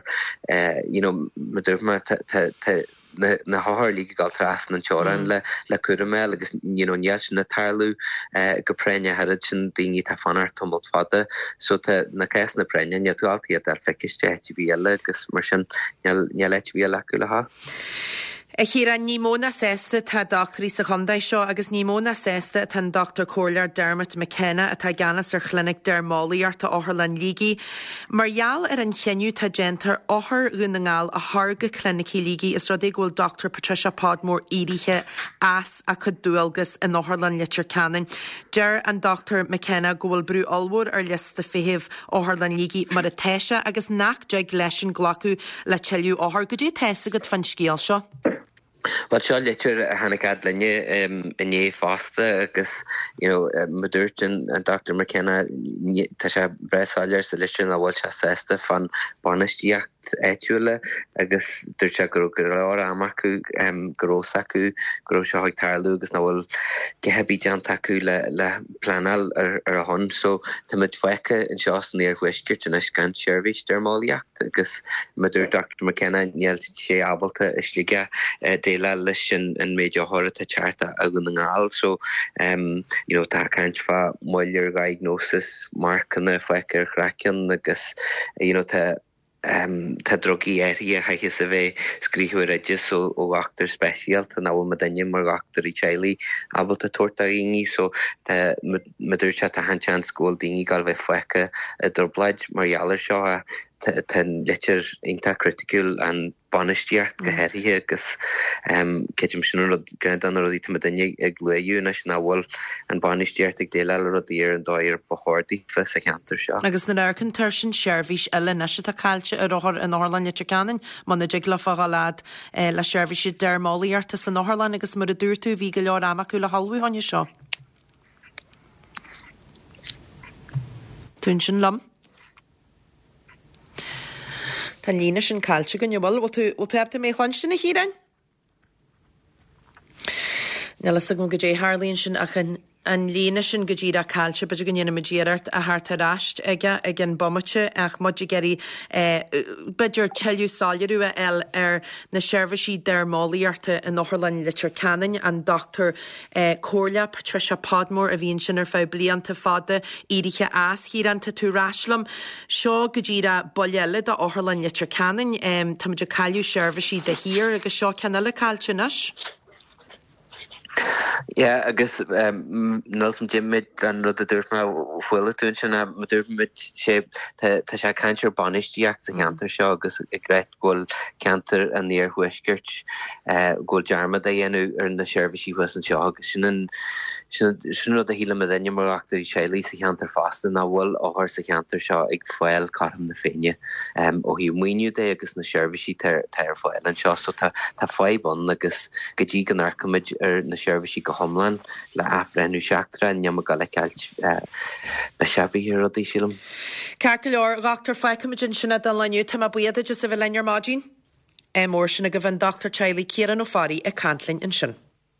E: me dúrh mar na háthir líka gal trasna an teoran le cuaramé agus níl sin na tarlú go prenne head sin daoine tá fanar tomult fada so na ceas na prenne níl tú altaí ar feiciiste ETBile agus mar sin níl ETBile acu le há.
A: Híra ní móna sésta tá doctorí sa chundaid seo agus ní móna sésta tá Dr. Cólar Dermot McKenna a tá ganas ar chlinig dermálaíart a áthirlein lígi. Margheall ar an cheanniu tá gentar áthir na ngáil a thurga clinicí lígi is rud ghfuil Dr. Patricia Podmore írithe as a chud dúalgus in áthirlein litir canan. Deir an Dr. McKenna go bhfuil brú olmhór ar lista fihibh áthirlein lígi mar a teise agus nach deag leis an glacu le teiliú áthir go dtí teise go fan scéal seo.
E: Well, seo litir a hannig adlainne iné fásta agus ma dúirt an Dr. McKenna tá sé breáir sa litir a bhfuil se sésta fan banistíocht éitiúile agus dúirte gur leir amach acu gros acu gro seo ag tarlú agus bhfuil gehebí deanta acu le planal ar a hon so tá mid foice in seos níor huiscirt in gan seirbhís dermáíocht agus maidir Dr. McKenna níl sé ábalta is líige déile leis an méidir háirta tearta agan an gáil so tá caint fa moilir diagnosis marcanna foice ar chracean agus tá drogaí éirí a chaiche sa bheith scríthú réidir ó achtar speisialt a náfuil me daine mar achtar í tealaí ábalta tuairta ringi so maidir se a haintsean scóil daoine gáil bheith foice a dorblaid margheallar seo ten letter inta critical an banisteart geherie agus ketim sin gan rodí te daine ag leú na náhil an banisteart ag déile rodíir an dáir bohordaí fe sa cheantar seo.
A: Agus na aircan tar sin seirbhís eile na a caiilte ar áthir an Áirlanne Tecanin man na dig lefa galad le seirbhísí dermáíarta san Áirlanne agus mar a dúirtú bhí go leor amachú le halbhú haine seo. Tún sin lam. Tá lína sin caiilte go bhil ó tú ebta mé chuinste na hírain? Nelas a go dé Harlíonn sin an lína sin go ddíra caiilte beidir go dhéanam díart a thart aráist ag an bommate ach muidir geirí beidir teilú sáileú eil ar na seirbhísí dermáíarta in Áirlanne Tecanin an Dr. Córla Patricia Podmore a bhíonn sin ar fá blianta fada íriche as hírananta túráislam seo go ddíra boleile de Áirlanne Tecanin tá muidir caiilú seirbhísí de hir agus seo ceanna le caiilte nas.
E: Ja, agus nulsum Jimmid an rud a dúirt bhfuil tún sin a dúirmid sé tá sé cantir banistíach sa cheantar seo agus i gréit ghfuil ceantar an níor huiscirt ghfuil dearma a dhéanú ar na seirbhísí was an seo agus sin rud a híle me daine mar achtar í séilí sa cheantar fasta ná bhfuil áthir sa cheantar seo ag foiil carm na féine ó hí muoinú dé agus na seirbhísí tar foiil an seo so tá fáibon agus go dtí gan arcamid ar na seirbhísí go homlan le afrenú seachtra neam go le ceilt be seabhí hir rodí sílam.
A: Ceir go leor gachtar feicimidin sinna don leniu tá buiad just a bheith lear mágin? Mór sinna go bhain Dr. Charlie Kieran O'Farry a Cantlin in sin.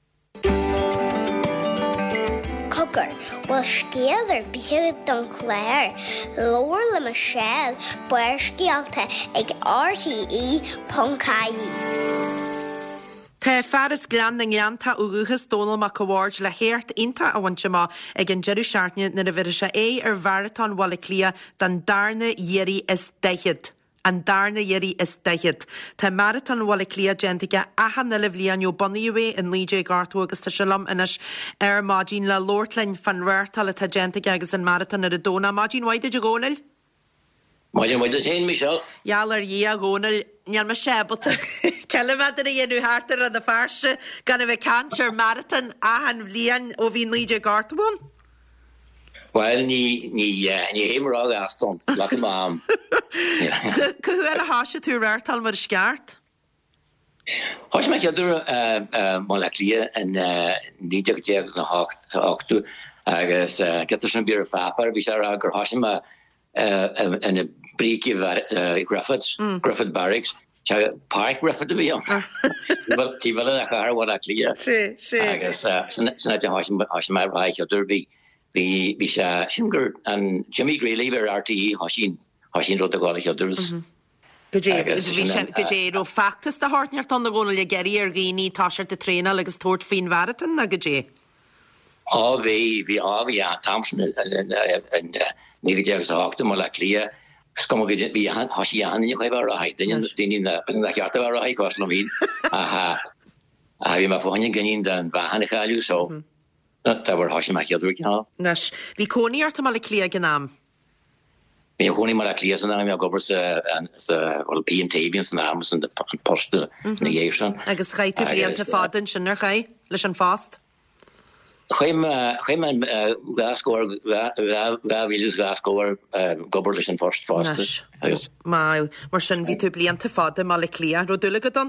F: Cogur, well scéalar bíhead don Claire, lór le Michelle, buir scialta ag RTE.caí.
A: Tá fearras glean na gleanta uguchas dónal mac award le héirt inta a bhaintse má ag an jeú seaartne na bhir se ar bharatán bhla clia dan darna dhéirí is deichiad. An darna dhéirí is deichiad. Tá marathon bhla clia gentige ahan na le bblianú bonníú in lídé gartú agus tá selam inis ar mágin le Lordlainn fan réirtal a tá gentige agus an marathon ar a dóna. Mágin waide de gónil?
G: Máidir héin Michelle?
A: Jalar í a gónil neal me sebata. Celhaidir a dhéanú hátar a farse gan a bheith cantir marathon ahan bblian ó bhín lídé gartúin?
G: Well, ní héimrá gaston, lach an mám.
A: Cú ar a háise tú réirtal mar sceart?
G: Hás me ceadur má le clia an 1998 agus getar sin bíar fápar, bhí sé gur háise me in a bríci Griffith Barracks, Park Griffith a bhí an. Tí bhile a chahar a clia. Agus sinna háise me bhá ceadur bhí sé singur an Jimmy Greeley ver RTE hasín rud a gála cheadúras.
A: Go dé ó factas a háneart an gona le geirí ar gíní táisiart de tréna agus tóirt fin marathon a go dé?
G: Bhí an Thompson in 1998 má le clia scum bhí hasí anna chuibh a haid daine na cheartta a haid cos nó bhín a bhí mar fáin ganín den bahanna chaú so tá bhar hasí me cheadú ceá.
A: Nes bhí cóníart am le clia gnáam.
G: Bhí choní mar le clia san am gobar sa PMTV san am san poste na dhéir.
A: Agus chaitú blianta fádan sin ar chai leis an fást?
G: Chuim gascóir bhílis gascóir gobar leis an post fásta.
A: Mar sin bhí tú blianta fáda má le clia ro dúla go don?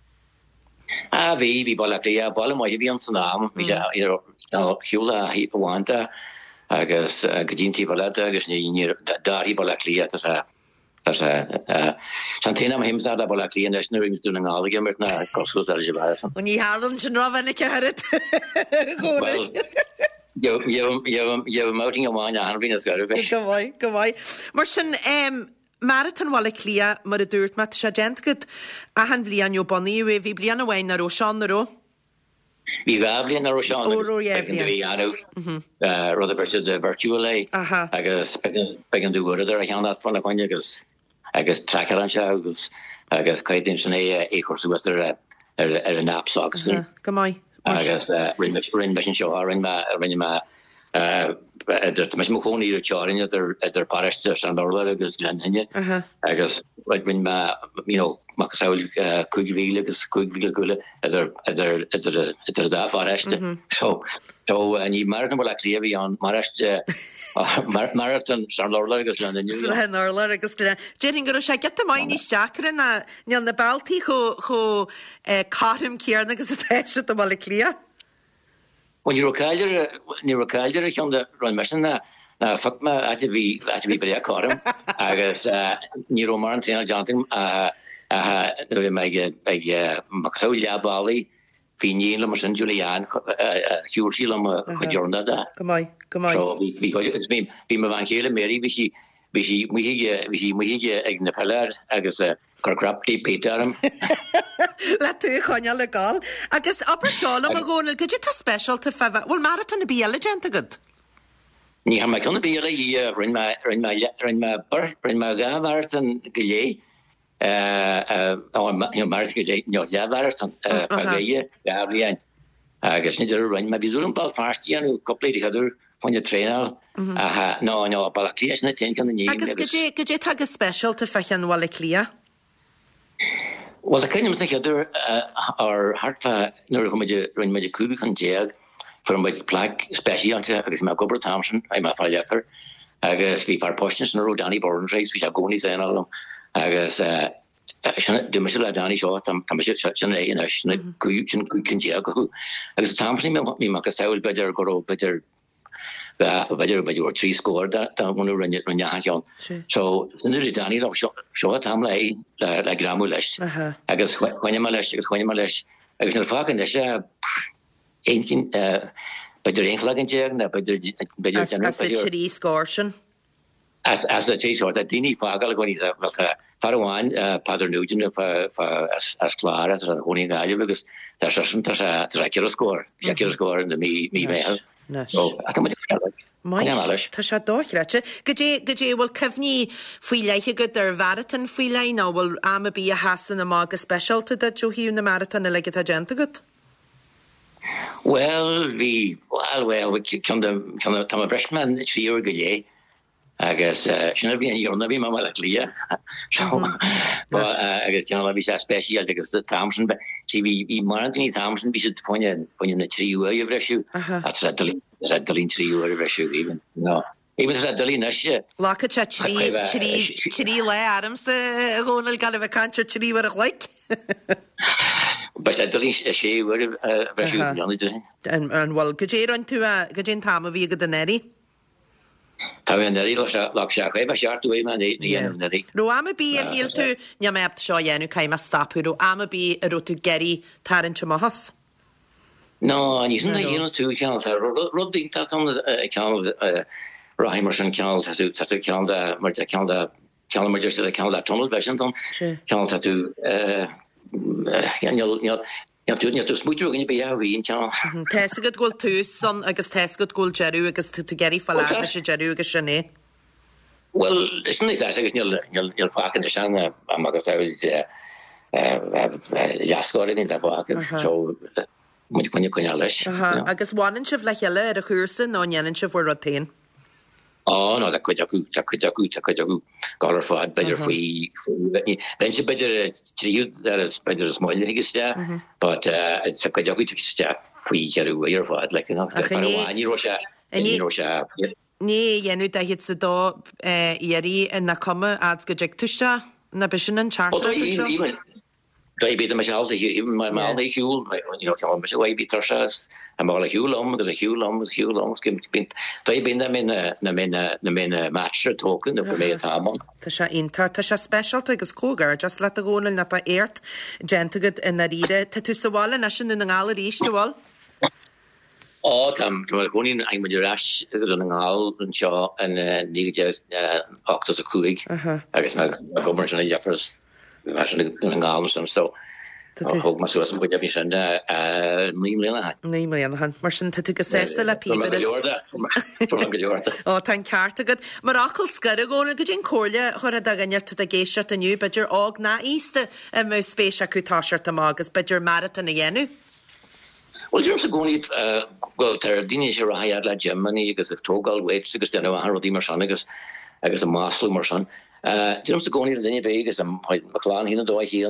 G: Bhí ball clia ball mai bhí an san am hiúla bháanta agus go dtí ballada agus darí ball clia Santina himsa a bol clean rings doing all again na coscos
A: When you had them to Rovan carrot.
G: You mouting a wine and being as good.
A: Go away. Martian marathon wall clia mar a dúirt mat se gentgad a han bblian jo bonní vi blian a wein na ro Sean na ro.
G: Vi gabli na Roshan Rutherford the virtual agus begin do good there I can that fun agus tracker an agus kaitin sanné e course with a nap socks
A: come on
G: agus rin mission show ring ma mis mo choni charing der parish an orla agus Glenhinne agus rin ma ma kuigvile agus kuigvile gule da fareste so ni marken wel aklevi an marste marathon an orla agus Glenhinne
A: orla agus Jering go se get mai ní stakren na na balti cho karm kier agus te a mal klia.
G: When you're a calder, on the run mission, fuck me at the be very corrum. I guess Nero Martin Johnson, Macaulia Bali, Fini, Lamas Julian, Hugh Shilam, Jornada.
A: Come on.
G: So we got it's been Van Halen, Mary, we egg the pillar, I guess Corcrapty Peter.
A: Let tú choine le gáil. Agus aber seála a ggónil go tá special tá feh bhfuil marathon na bíala gente good.
G: Ní ha mai chuna bíala í rin ma gabhartan go lé mar go lé gabhartan gaie gablian agus nidir rin ma bíúm bal fastí anú coppléidir chadur fanne trénal ná balaclías na ten can ní.
A: Agus go dé tag special tá fechan bhla clia.
G: Was a kind of thing other our heartfa nor rin me cubic on jag from my plaque special agus ma Gobert Thompson I'm a fallefer agus vi far postins na ro Danny Born race which go ni say all agus de misla Danny shot tam shana in a shna kun jag agus Thompson me ma ka saul better go better your tree score that one run yahan so the Danny show tam like gramulish I guess when malish I was fucking the ain't but there ain't flagging jag but
A: there tree scortion
G: as a tea short that dini fagal going is Farawan Padre Nugent as klar as a honing value because there's a score in the me mail.
A: Tá se dóchreite. Go dé bhfuil cehní faoi leiche go ar marathon faoi lein á bhfuil am bí a hasan am agus specialta de johiú na marathon a le a gente go?
G: Well, tam a freshman trí go lé agus sinna bí an Jonna bí má lia agus vi sé special agus Thompson si vi Martin Thompson vi foin na tríú a bhreisiú dalín tríú a bhreisiú even dalín se
A: lá trí le Adams a ggónal gal bh cantir tríhar a chhlaig
G: dalín sé bhreisiú
A: an bhil go dé an tú go dé tam a bhí go den éí.
G: Tá neri lo se be seartú man neri.
A: Ro am bí ar híal tú ne mebt seo dhéanú caiim a stapú am bí a ro tú geirí tarint mahas.
G: No, ní na hí tú roding tá Raheimer an canal mar se canal tunnel version canal tú tú smúú gin be hín can.
A: Te go ghil tús son agus te go ghil jeú agus tú geirí fall sé jeú agus sinné.
G: Well, isn't it agus níl facan se agus jaascoring in fa so mu chuine leis.
A: Agus bháin sih le heile ar a chuúsan ná nnéanann se bhór rotéin.
G: No, dat kujagu galar fad better fui ben se better triud that is better small higesta but it's a kujagu to fui heru your fad like ni Russia
A: Ní dhéanú de hit sa dó irí in na cuma ads go tuiste na bisin an charter
G: be the Michelle, even my mouth, they Hugh, come on, way be Trashas, and all a Hugh Long, because a Hugh Long, they been them in a match token, the premier Tamon.
A: Tá sé inta, tá sé special agus cógar, just let a gónal na tá éirt, gentagad in na ríre, tá tú sa wala na sin in an gála ríiste wal?
G: Tam gonin ein mit rash an ngal an seo an níige Octus a cuaig agus me gobar Jeffers an ngal san sto hog mas was go bi sin 9 million
A: han mar sin tu go sé le pí tan ceart agad mar acal scar a gona go dín cóla chur a ganneart a géisiart aniu beidir ág na íste mé spéisi acutáisiart am agus beidir marathon a dhéennn.
G: Well, you're going to go to Dinish or I had like Germany because the Togal waits because then I had Marshanagus, I guess a Marshall Marsan. You're going to the Vegas and McLaren here and do I hear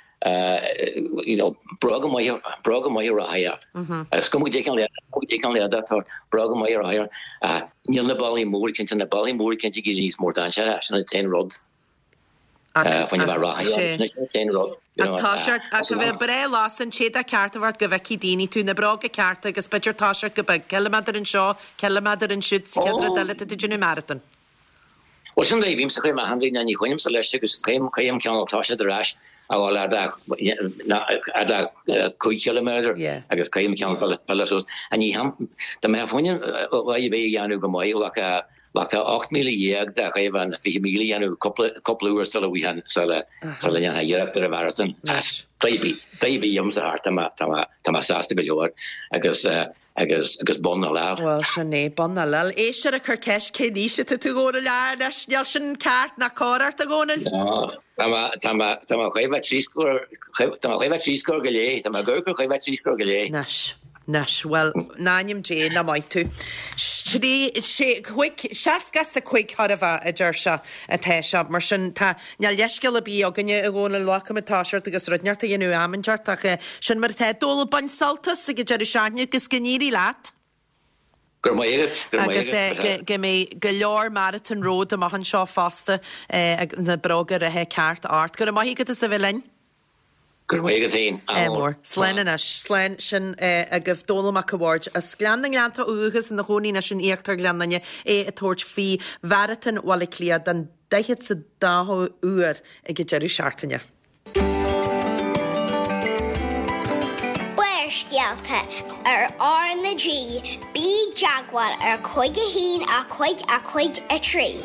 G: Brogam my higher. Scum we take on that or Brogam my higher. Near the Bally Moore can't the Bally Moore can't you give more than actually 10 rods. When you were 10 rods.
A: Táisiart a go bheith bre las an chéad a ceart bhart go bheith daoine tú na braga cearta agus beidir táisiart go beh kilometr an seo, kilometr an siúd sa ceadra deile a dúna marathon.
G: Well, sin bhím sa chuim a handí na ní chuim sa leis agus chuim cean táisiart a ráis a bháil ar 2 kilometr agus chuim cean pelasós. A ní ham, da me fóin bhí bhé dhéanú go maiú like 8 million da gaven 4 million couple hours till we had sala here after a marathon as baby yums are tama sasta go agus bonna la
A: well shane bonna lal e shara karkesh kedisha to go to la national sin cart na corar to go
G: tama khayva chiskor gele tama goker khayva chiskor gele
A: Nash, well, Nanyam Jane, na mai tu. She quick, Shaska a quick harava a jersha a tesha, Martian ta, Naleshkilla be oganya a gona locamatasher to gus rudnarta yenu aminjartaka, Shan Marte dolo bun saltus, a gerishanya giscaniri lat. Gimme galore marathon road a mahan shaw foster the broger a he cart art. Gur mahi get a civilian.
G: More
A: Slen and Slen sin a gif Dolomach Award a sklanding lanta ugus in the honi na sin eachtar glandanya a torch fee varatan waliklia dan daihet sa daho uur a gejeri shartanya.
F: Scialta ar na G B Jaguar coig a heen a coig a tree.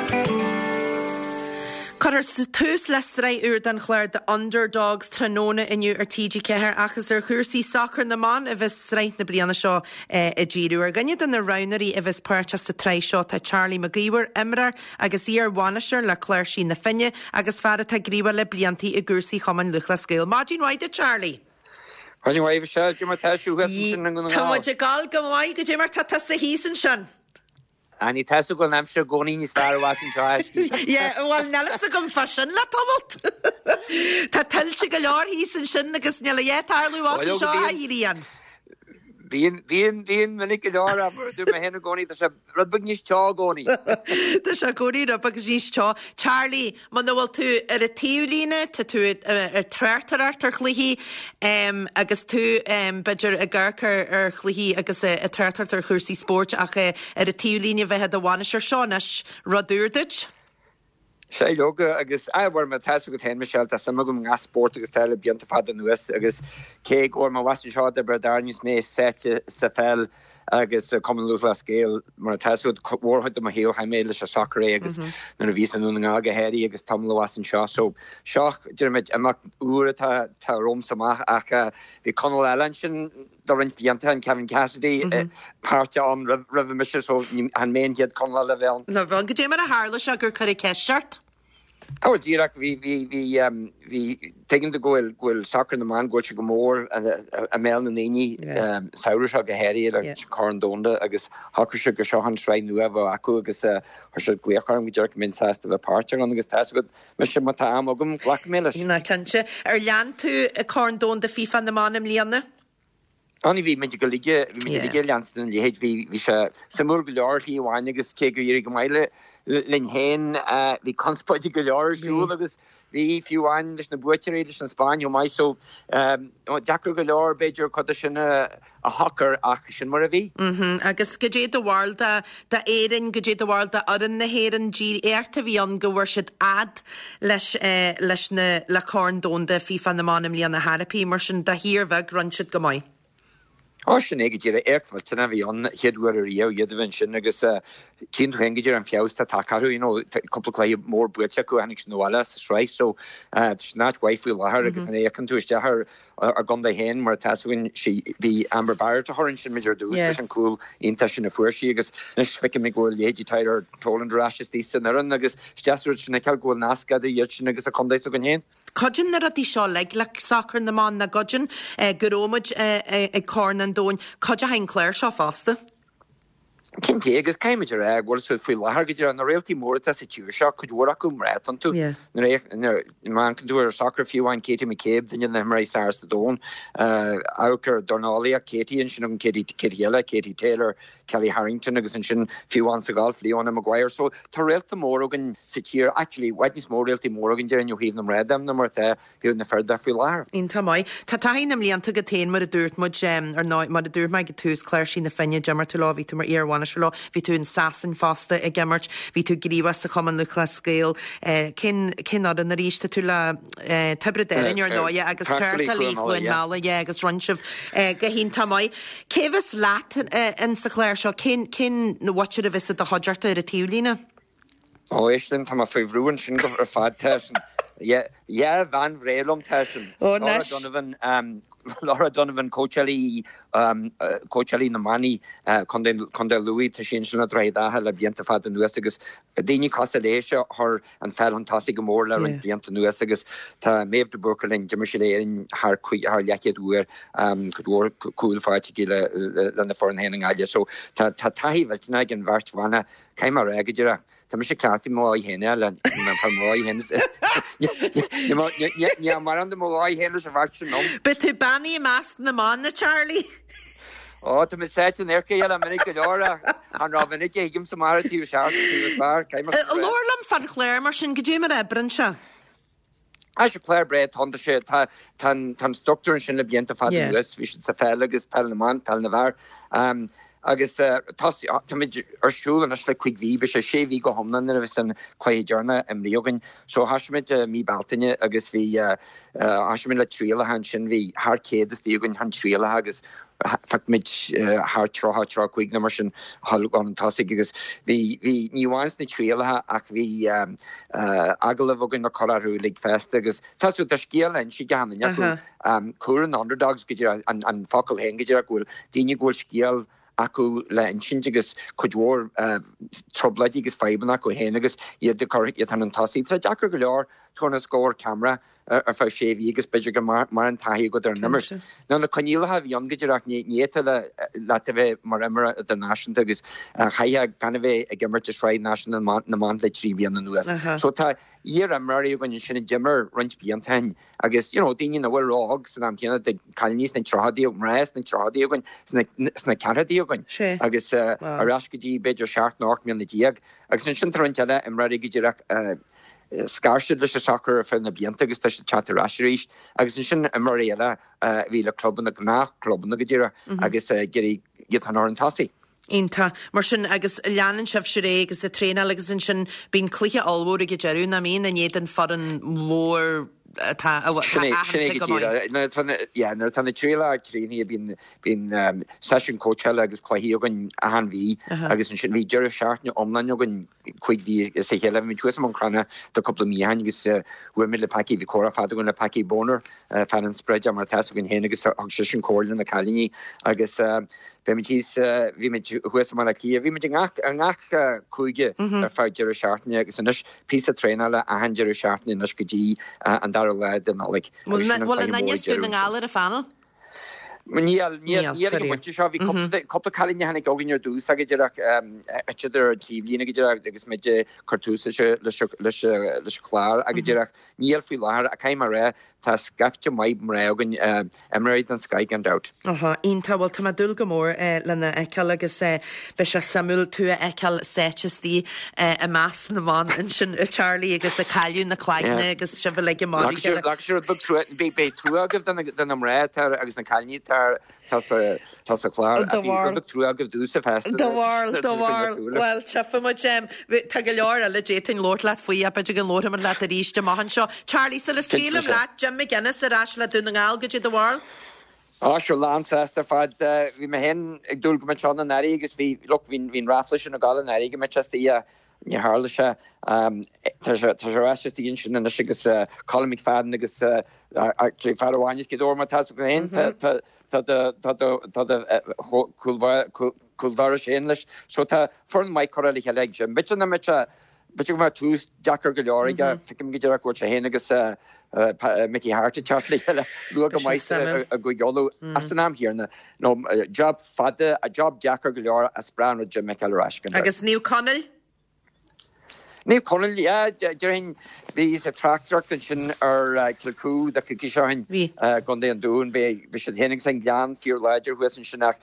A: Cutter tús lesrai dan chléir de underdogs tróna inniu TG ceir achas chuirsaí soccer na man a bheits sreint na bliana seo a ddíú gannne den na ranarí a bheits páirteas sa treis seo tá Charlie McGeewer imrar agus íar bhaneir le chléir sin na finne agus fearad tá gríomha le bliantaí i gúrsaí chaman luchla scéil. Máidín waide Charlie.
H: Máidín waide se Jimar taisiú sin an gona.
A: Tá gal go mhaid go Jimar tá sa hísan sin.
H: Ani tasu go namsha goni ni star wasin trash.
A: Yeah, well nalasa gum fashion la tomot. Ta telchi galor hisin shin agus nela yetarlu wasin sha hirian.
H: Being many galora do my hen goni ta rudbignish chaw goni.
A: Ta sha goni rudbignish chaw. Charlie, man wel tu a tiuline ta tu a trartar chlihi agus tu badger a garker chlihi agus a trartar chursi sport ach a tiuline ve had a wanisher shonash rodurdich.
H: Sé loga agus war me tas go hen Michelle ta samagum gas sport agus tele bianta fad nuas agus cake or ma was shot the bradarnius me set safel agus common luchla scale mar tas war hot ma heel ha mele soccer agus na visa nu nga heri agus tamlo was shot so shock dermit amak urata ta rom sama aka the Conal Allen Dorin bianta and Kevin Cassidy part on River Mission so han main get Conal level
A: na van gedémer a harle sugar curry shirt.
H: Our Dirak we taking the goal soccer in the man go to more a mel and nini Saurus a heri like Corndonda agus hocker sugar Shahan Shrine Nueva Aku agus her should Gleachar we jerk min sast of a parcher on agus task good Mission Matam ogum Black Miller.
A: Na cancha Lan to a Corndonda FIFA and the man Liana.
H: Anna bhí me go lige Lanston lehéid hí se samúr go leir hí bháin agus cé gur dhéir go maiile lin héin hí conspóide go leir agus hí fiúháin leis na buteir leis an Spáin mai so Jackar go leir beidir chu sin a hacker ach sin mar a bhí.
A: Agus go dé dohil de éan go dé dohil de aran na héan dí éirta bhí an go bhfuir siad ad leis na le corn dónda fi fan na manam líana na Harapí mar sin de hirbheh run siad go maiid.
H: Sin ige dtíar échtfuil tanna bhí an chéadhar a riamh iadmhain sin agus tí hengaidir an fiásta takeú coppla mór buite go anig nóile sa sreis so náid waifú lethir agus an écan tú isteair a ganda héin mar tahain si bhí Amber Barrett a thurann sin méidir dús leis an cúil ionanta sin na fuairsí agus nes feice mé ghfuil léidir ar tólanráis tísta an agus steúir sinna ceil ghfuil nasca a dhéir sin agus a condéis gan héin.
A: Codjin na ratí seo le sacr na man na godjin goróid ag corn an dóin codja hain Claire seo fásta.
H: Cinnte agus caiimiidir bhil su fuil lethgaidir an réaltí mór a sa tíú seo chud bhra go réit an tú man can dúir sacr fiúháin Katie McCabe duine na maréis sars a dón águr Dornália Katie an sin an Katie Katie Taylor Kelly Harrington agus an sin fiúháin sa golf Leona Maguire so tá réalta mór agan sa tír actually whiteness mór réaltí mór agan dearan híh am rédam na mar hiú na ferda fiú lethir.
A: Ínta mai Tá tainam líanta go téin mar a dúirt mud ar ná mar a dúr mai go túús Claire sin na fenne gemar tú lá ví tú mar arhána se lá ví tú an sasan fásta a gemmart ví tú gríha sa chuman lucla scéil cin an na ríiste tú le tebredéin ar náide agus tuirta líchuin mála agus runshih go hín tamai. Céhs láat in sa Claire seo cin na watcher a vis a hodjarta ar a tíúlína?
H: Éislim tá faohrúin sin go ar fad tesin. Van Vrelum tesin. Laura Donovan Coachelli na mani conde Louis te sin na dreida le bienta fad nuas agus déine casaléise har an fel an tasig gomór le an bienta nuas agus tá méh de Burkerling demersiléin haar lekiad uer goor cool fáiti le na foran henning aile so tá tahi vel gin vart vanna keimar agidra. Tá sé clartí má héine le má hen mar an de má héle a bhar nó.
A: Be tú banní meas na mána Charlie?
H: Tá me sé an airce a minic go leora an ráhannig éigim sa mar tíú se
A: Lorlam fan Claire mar sin godé mar ebrin se.
H: Se Claire Bread honda sé tan stocktor sin le bienta fa US vi sa fel agus pel na man pel na bhar. Agus arsúlan as le chuig bhí be sé ví go homnan a vis an chuidirna am riogin so hasmid mí baltaine agus bhí hasmin le tríla han sin bhí haar cédas díogann han tríla agus mid haar troha chuig na mar sin hall an tasig agus hí níháins na tríalathe ach bhí aglah agin na choú lig fest agus tasú tar scéal en si ganan cuaran underdogs go an focail hen go ghfuil daine ghfuil scéal acu le insingus chudhór troblaid agus feban acu hen agus iad de choic iad an tasí tra Jackar go leor tuairna scóir camera ar fá séhí agus beidir go mar an taí go ar numbers. Ná na conílathe bhí angaidirach níta le bheith mar immer den nation agus chaithe gan bheith a gimmar Israel national na man le trí bían an nuas. So tá íar am marí gan sinna Jimmer runt bí an tain agus daine na bhfuil rág san am chéanana de cainíos na trádaí og mréis na trádaí gan sna ceradí gan agus arás gotí beidir seart nach mian na diaag agus sin runteile am marí goidirach scarsid leis a soccer a na bianta agus leis chatarráisiéis agus sin a maréile hí le clubban a gnách clubban a godíra agus gurí an an tasí.
A: Ínta mar sin agus leanan sef sé ré agus a tréna agus sin bín clíthe allhór a go dearú na mín a éan faran mór tanna tríla tríní bín session coachile agus chluíogan a han ví agus an sin ví deir seartne omnagan chuig ví sé heile mí tú am crana do coppla míhain agus bhuiir mid le paci hí chora fada gon le paci bonar fan an spreid mar te gin hen agus sin cólin na chalíní agus bemitís vi hu mar lí vi me ngach chuige ar fá deir seartne agus an pí a tréile a han deir seartne nas gotí an le den like. Well, na nestú na gálar a fanal?
H: Níl muinte seo bhí coppla chalíne hena goginn ar dús a idirach idir tíblína idir agus méide cartúsa leis chlár a idirach níl fao láthir a caiim mar ré tá scafte maib mrégan imréid an Sky gan dat.
A: Ínta bhil tá dul go mór lena eiceil agus bheit se samú tú eiceil séitistí a meas na bháin in sin Charlie agus a caiú na chláine agus se bh le go má.
H: Bé trú agah den am ré agus na cainí tá sa chlár trú agah dús a fest.
A: Dohil Well tefa mu tá go leor a le déting Lord leat faoi a beidir an Lord mar le a ríiste maihan seo. Charlie sa le scílam leat Jim McGuinness a rás le dúna ngáil go dtí dohil?
H: Sure Lancaster fad vi me hen ag dul go an nari agus vi look vín rafle na gal nari me ni harle se gin sin an sigus colmic faden agus farhainnis ge dorma ta hen kulvar enlesh so ta for mai choralig election bit na me but you want to Jacker Galoriga fikim gider ko hen agus Mickey Hart Charlie lu mai a go yolo asanam here no job fada a job Jacker Galor as Brown with Jim McElrashkin
A: agus New Connell
H: during these tractor sin Kilcoo that could kishahin gon an doon be should henning sang gan fear ledger who sin sinach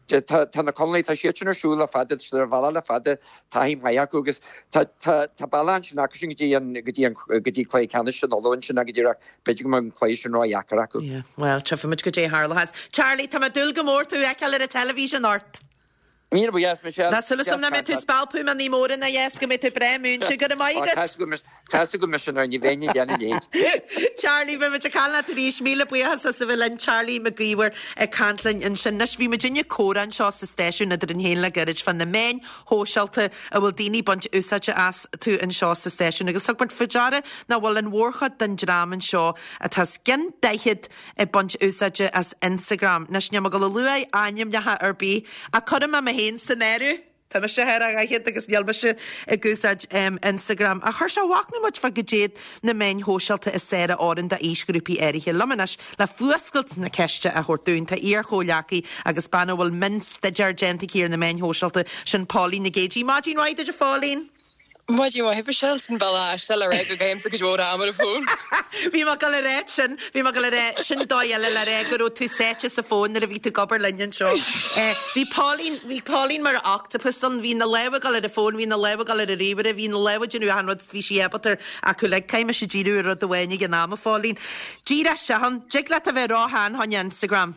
H: Tá Conley tá siir siúla fada bhla fada táhím maiacugus tá balance nach sin gotí clé can sin óin sin a dtíach beidir go an cléisisin rá jacar acu.
A: Well, tufamuid go dé Harla has. Charlie, tá dul go mór tú eiceil ar a televísion ort.
H: Mír bu yes Michelle.
A: Na sulasam na me tú spalpú man ní mór na yes go me tú bremún si go maigad.
H: Tá go mission ar ní bhéine déana léid.
A: Charlie bhe me calna rís míle buas sa bhfuil Charlie McGeewer a cantlainn in sin nas bhí Virginia Coran seo sa stéisiún idir an héla garage fan na main hósealte a bhfuil daoine bunt úsáide as tú in seo sa stéisiún agus sag bunt fujara na bhfuil an mhórchad den dráman seo a tá gin daichid a bunt úsáide as Instagram nas neam go luai aim netha arbí a chum a hen scenario Tá me se her a hé agus nealba se a gúsaid Instagram a chuir se bhhana muid fa godéad na main hósealte is séra áan da ísgrúpi éirithe lamanas le fuascailt na ceiste a chuirtúnta ar chóleachaí agus banna bhfuil min staidir gentic hir na main hósealte sin Pauline na Gagey. Máidín ráid idir fálín?
I: Máidín má hefir selsin balla se le ré go gaim sa go dóra am a fón.
A: Bhí má go le réit sin, bhí má go le ré sin dóile le ré gur tú séite sa fón ar a bhí tú gobar lein seo. Bhí Pauline mar octopus an hí na leha gal a fón, hí na leha gal a ribre, hí na leha genú anrod hí sé ebatar a chu le caiime sé díú ar a bhhaine gan náma Pauline. Díra sehan, dig le a bheith ráhan hon Instagram.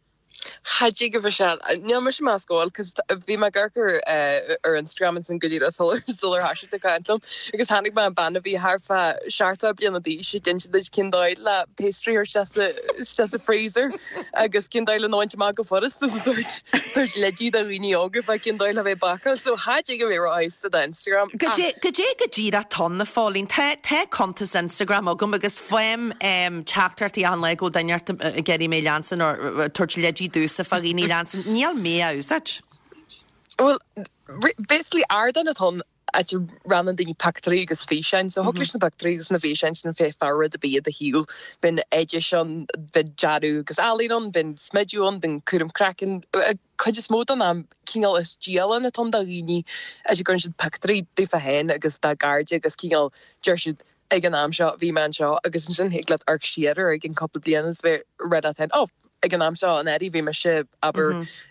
I: Hadji go Michelle. No mar sem mascol cuz vi ma garker Instagram and goodie solar hash the cantlum because hannig ma band vi harfa sharta blian di she didn't the kindail la pastry or just a freezer agus kindail no ma go forest this is legit da we yoga fa kindail have bakal so hadji go rise the Instagram
A: Gajira ton na falling te contest Instagram ogum agus fem chapter ti an lego danyart geri me Jansen or torch legit dus a farini Jansen níl mé úsach.
I: Well, basically ardan at hon at you ran in the pactory agus féisiin so hoglis na pactories na féisiin sin fé farra de be the heel bin edison bin jaru agus alinon bin smedjuon bin kurum kraken could just mod am kingal is gialan at on da rini as you gun pactory de fa hen agus da garge agus kingal jershid ag an am shot vi man shot agus sin heglat arc shearer ag in couple blianas ve red at hen ag an am seo an eri bhí me se aber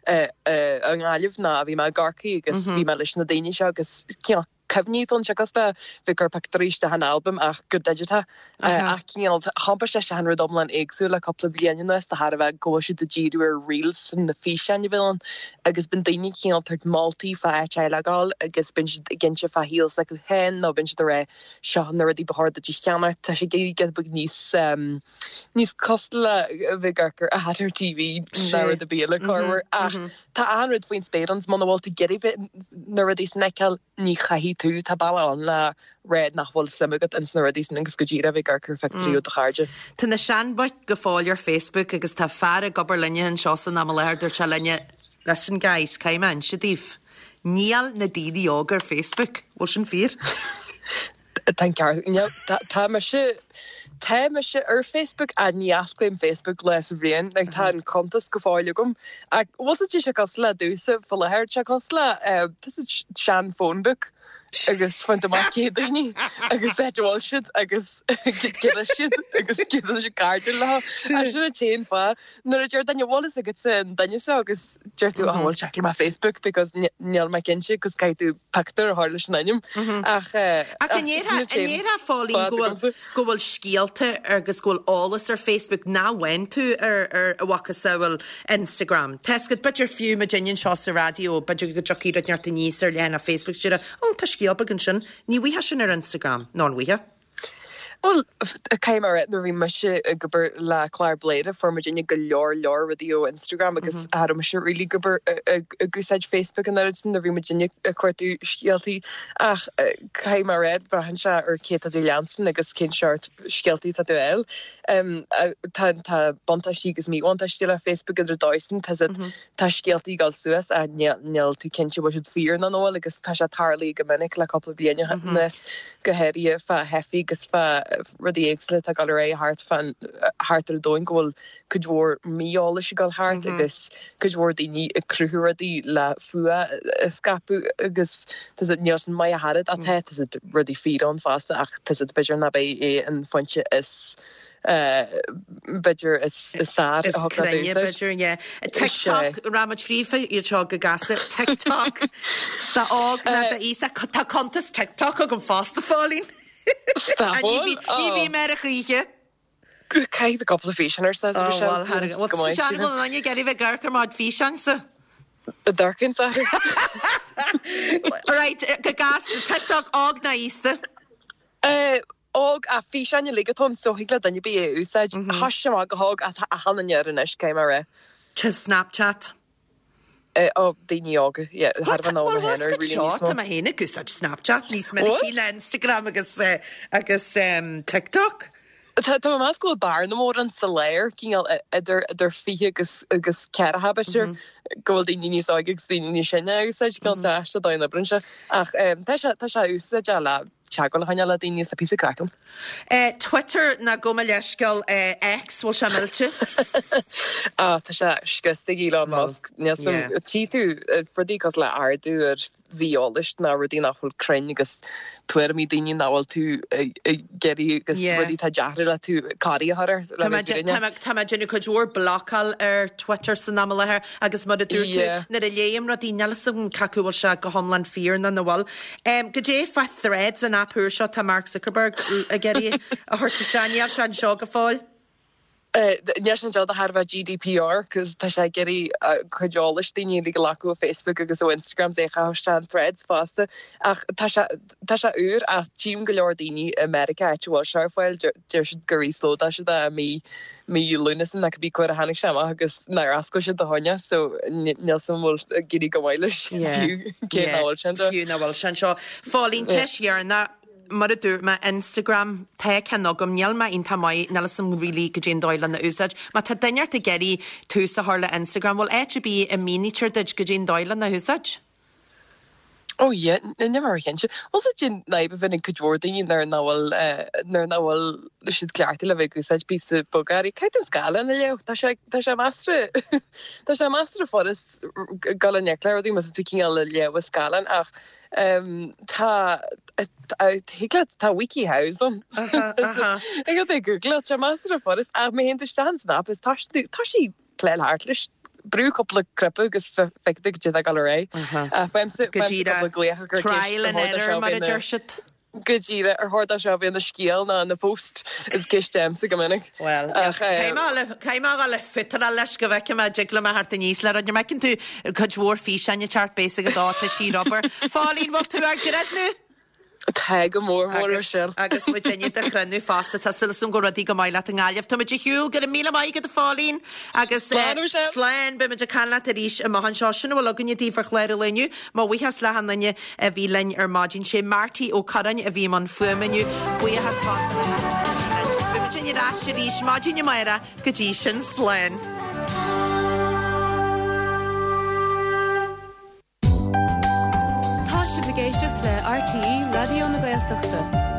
I: an gáilh ná bhí me garcaí agus bhí me leis na daine seo agus cefníí an seachasta bhí gur pactoríiste an albumm ach go digita ach cíal hampa se an redomlan agsú le coppla bliananas de har bheith goisi de ddíú ar reels in na físean bhán agus bin daine cíal tuirt maltaí fa teáil agus bin gin se fa híals le go hen nó bin se de ré seo na ruí behar de teanna tá sé gé get bug níos costla bhí garcar a hatar TV na a béle carhar ach tá anrid faoin spédans man bhil tú geirí na ruí neil ní chaí tú tá balla an le réad nachhfuil simgad an sna ruí agus go ddíra bhí garcar fetriú a charge.
A: Tá na seanbait go fáil ar Facebook agus tá fear a gobar linne an seosan am leirúir se linne leis sin gais caiime se díh. Níl na díí águr Facebook bhil sin fír?
I: Tá mar se Tá me se Facebook a ní asclaim Facebook leis a bhríon, ag tá an contas go fáile gom. Ag bhilta se cosla dúsa fo le hair se cosla sean phonebook. agus fanta mar cédaine agus bheitháil siad agus siad agus cé cardú le sinna té fá nuair a dúir daine bhlas agad san daine seo agus deirú bhil check má Facebook because níl mai cinse gus caiú pactar a hála naim ach
A: néra fálín gohfuil scialta agus ghfuil álas ar Facebook náhain tú ar a bhacha saoil Instagram. Tescad beidir fiú a déanann seo sa radio, beidir go joí neart níos ar leanna Facebook siad tá scialpa sin, ní bhuithe sin ar Instagram, ná bhuithe?
I: Well, a caiimar nó bhí meise a gobar le Claire Blade for Virginia go leor radio Instagram agus adam se rilí gobar a gúsáid Facebook an sin na bhí Virginia a cuairtú scialtaí ach caiimar réad brahan se ar Kate Adú Jansen agus cin seart scialtaí tá eil tá bontáistí agus míhaintáistí le Facebook idir dásan tá scialtaí gáil suas a neal tú cinse bh siad fír na nóil agus tá se tarlaí go minic le coppla bíine nes gohéirí fa hefií agus fa rudí éagsle a gal ré hart ar dóin gohfuil chudhór míála se gal hart agus chudhór daoine a cruúradí le fua scapú agus níos an mai a harad a the is it rudí fíán fásta ach is it beidir na bé é an foiinte is beidir is sad
A: beidir TikTok ramad frífa i seo go gasir TikTok Tá ág na ísa tá contas TikTok a go fásta fálín. Ní bhí mer a chuige?
I: Caiid a couple of físianar sa
A: aine geirh ggurchar máid físeansa?
I: A darkin sa.
A: Right, go gas TikTok ág na ísta?
I: Og a físeanne ligatón so hiigla danne bí úsáid hasise má go hág a hannear an is céim ré.
A: Te Snapchat?
I: Daoine ága, har van á hennar
A: ri héna gusáid Snapchat níos me le Instagram agus TikTok.
I: Tá más go bar na mór an sa léir cíál idir fi agus ceir habbeir gohfuil daoine níos águs daoine sinne úsáid gal deiste dainna brise ach tá se úsáid le teagil haine le daoine sa písa crackan.
A: Twitter na go leiscail X bhil se millte?
I: Tá se scusta Elon Musk tíú brodí cos le ardú ar bhíolist na rudí nachfuil crein agus tuair mí daoine náhfuil tú geirí agus rudí tá deathir le tú cáíthar.
A: Tá dénne chudhór blachal ar Twitter san ná lethir agus mar a dúirú na a léim ra díine san cacuúil se go homlan fír na bhil. Go dé fa threads an appúr seo tá Mark Zuckerberg a geirí a thuirta seaníar se an seo go fáil?
I: Nes an jada harfa GDPR cos tá sé geirí chudális daoine lí go lacu a Facebook agus ó Instagram é chaán threads fásta ach tá se úr a tím go leor daoine America etháil seáil deir si gurí slódá se a mí lunasan na bí chuir a hanig sem agus na asco se do haine so Nelson bhil gurí go bhhaile cé náhil sin
A: bhil sin seo fálín teishearna mar a dúr me Instagram te cenogam neal me in tamáid nelasam rilí go dén dáile na úsáid, má tá daineart a geirí tú sa hála Instagram bhil éitir a miniature deid go dén dáile na úsáid?
I: Never kense. Was it in naib vin kudwording nar nawal siid klaarti le vegus bí bogari kaitum skala na leo Tá sé master forest gal neklar mas tuking alle leo skalan ach higla tá wikihouse ik had Google sé master forest a mé hin standsnap is tashi plel hartlich brú coppla crepa agus feicdig a gal ré.
A: Trial and error mar a dúirsit.
I: Gotíre ar háda se bhíon na scíal na post is gistem sa go minic.
A: Well, caiimá le fitar a leis go bheice me digla me harta níos le an mecinn tú chudhór fí senne teart bésa go dáta sí robber. Fálín bh tú ar gerednú?
I: Tá go mór sin.
A: Agus mu déine a chrennú fásta tá sulasún go radí go maiile an gáileh Tá muidir hiúil go mí maige a fálín agus sléin be muidir canla a ríis a mahan seo sin bhil aganine dífar chléir leniu má bhuihas lehananne a bhí lein ar mádín sé Martí ó Carain a bhí man fuameniu buhas fásta. Be muidir rá sé ríis mádíine maira go dtí sin sléin.
J: Tá si bhgéisteach le RTE Radio na Gaeltachta.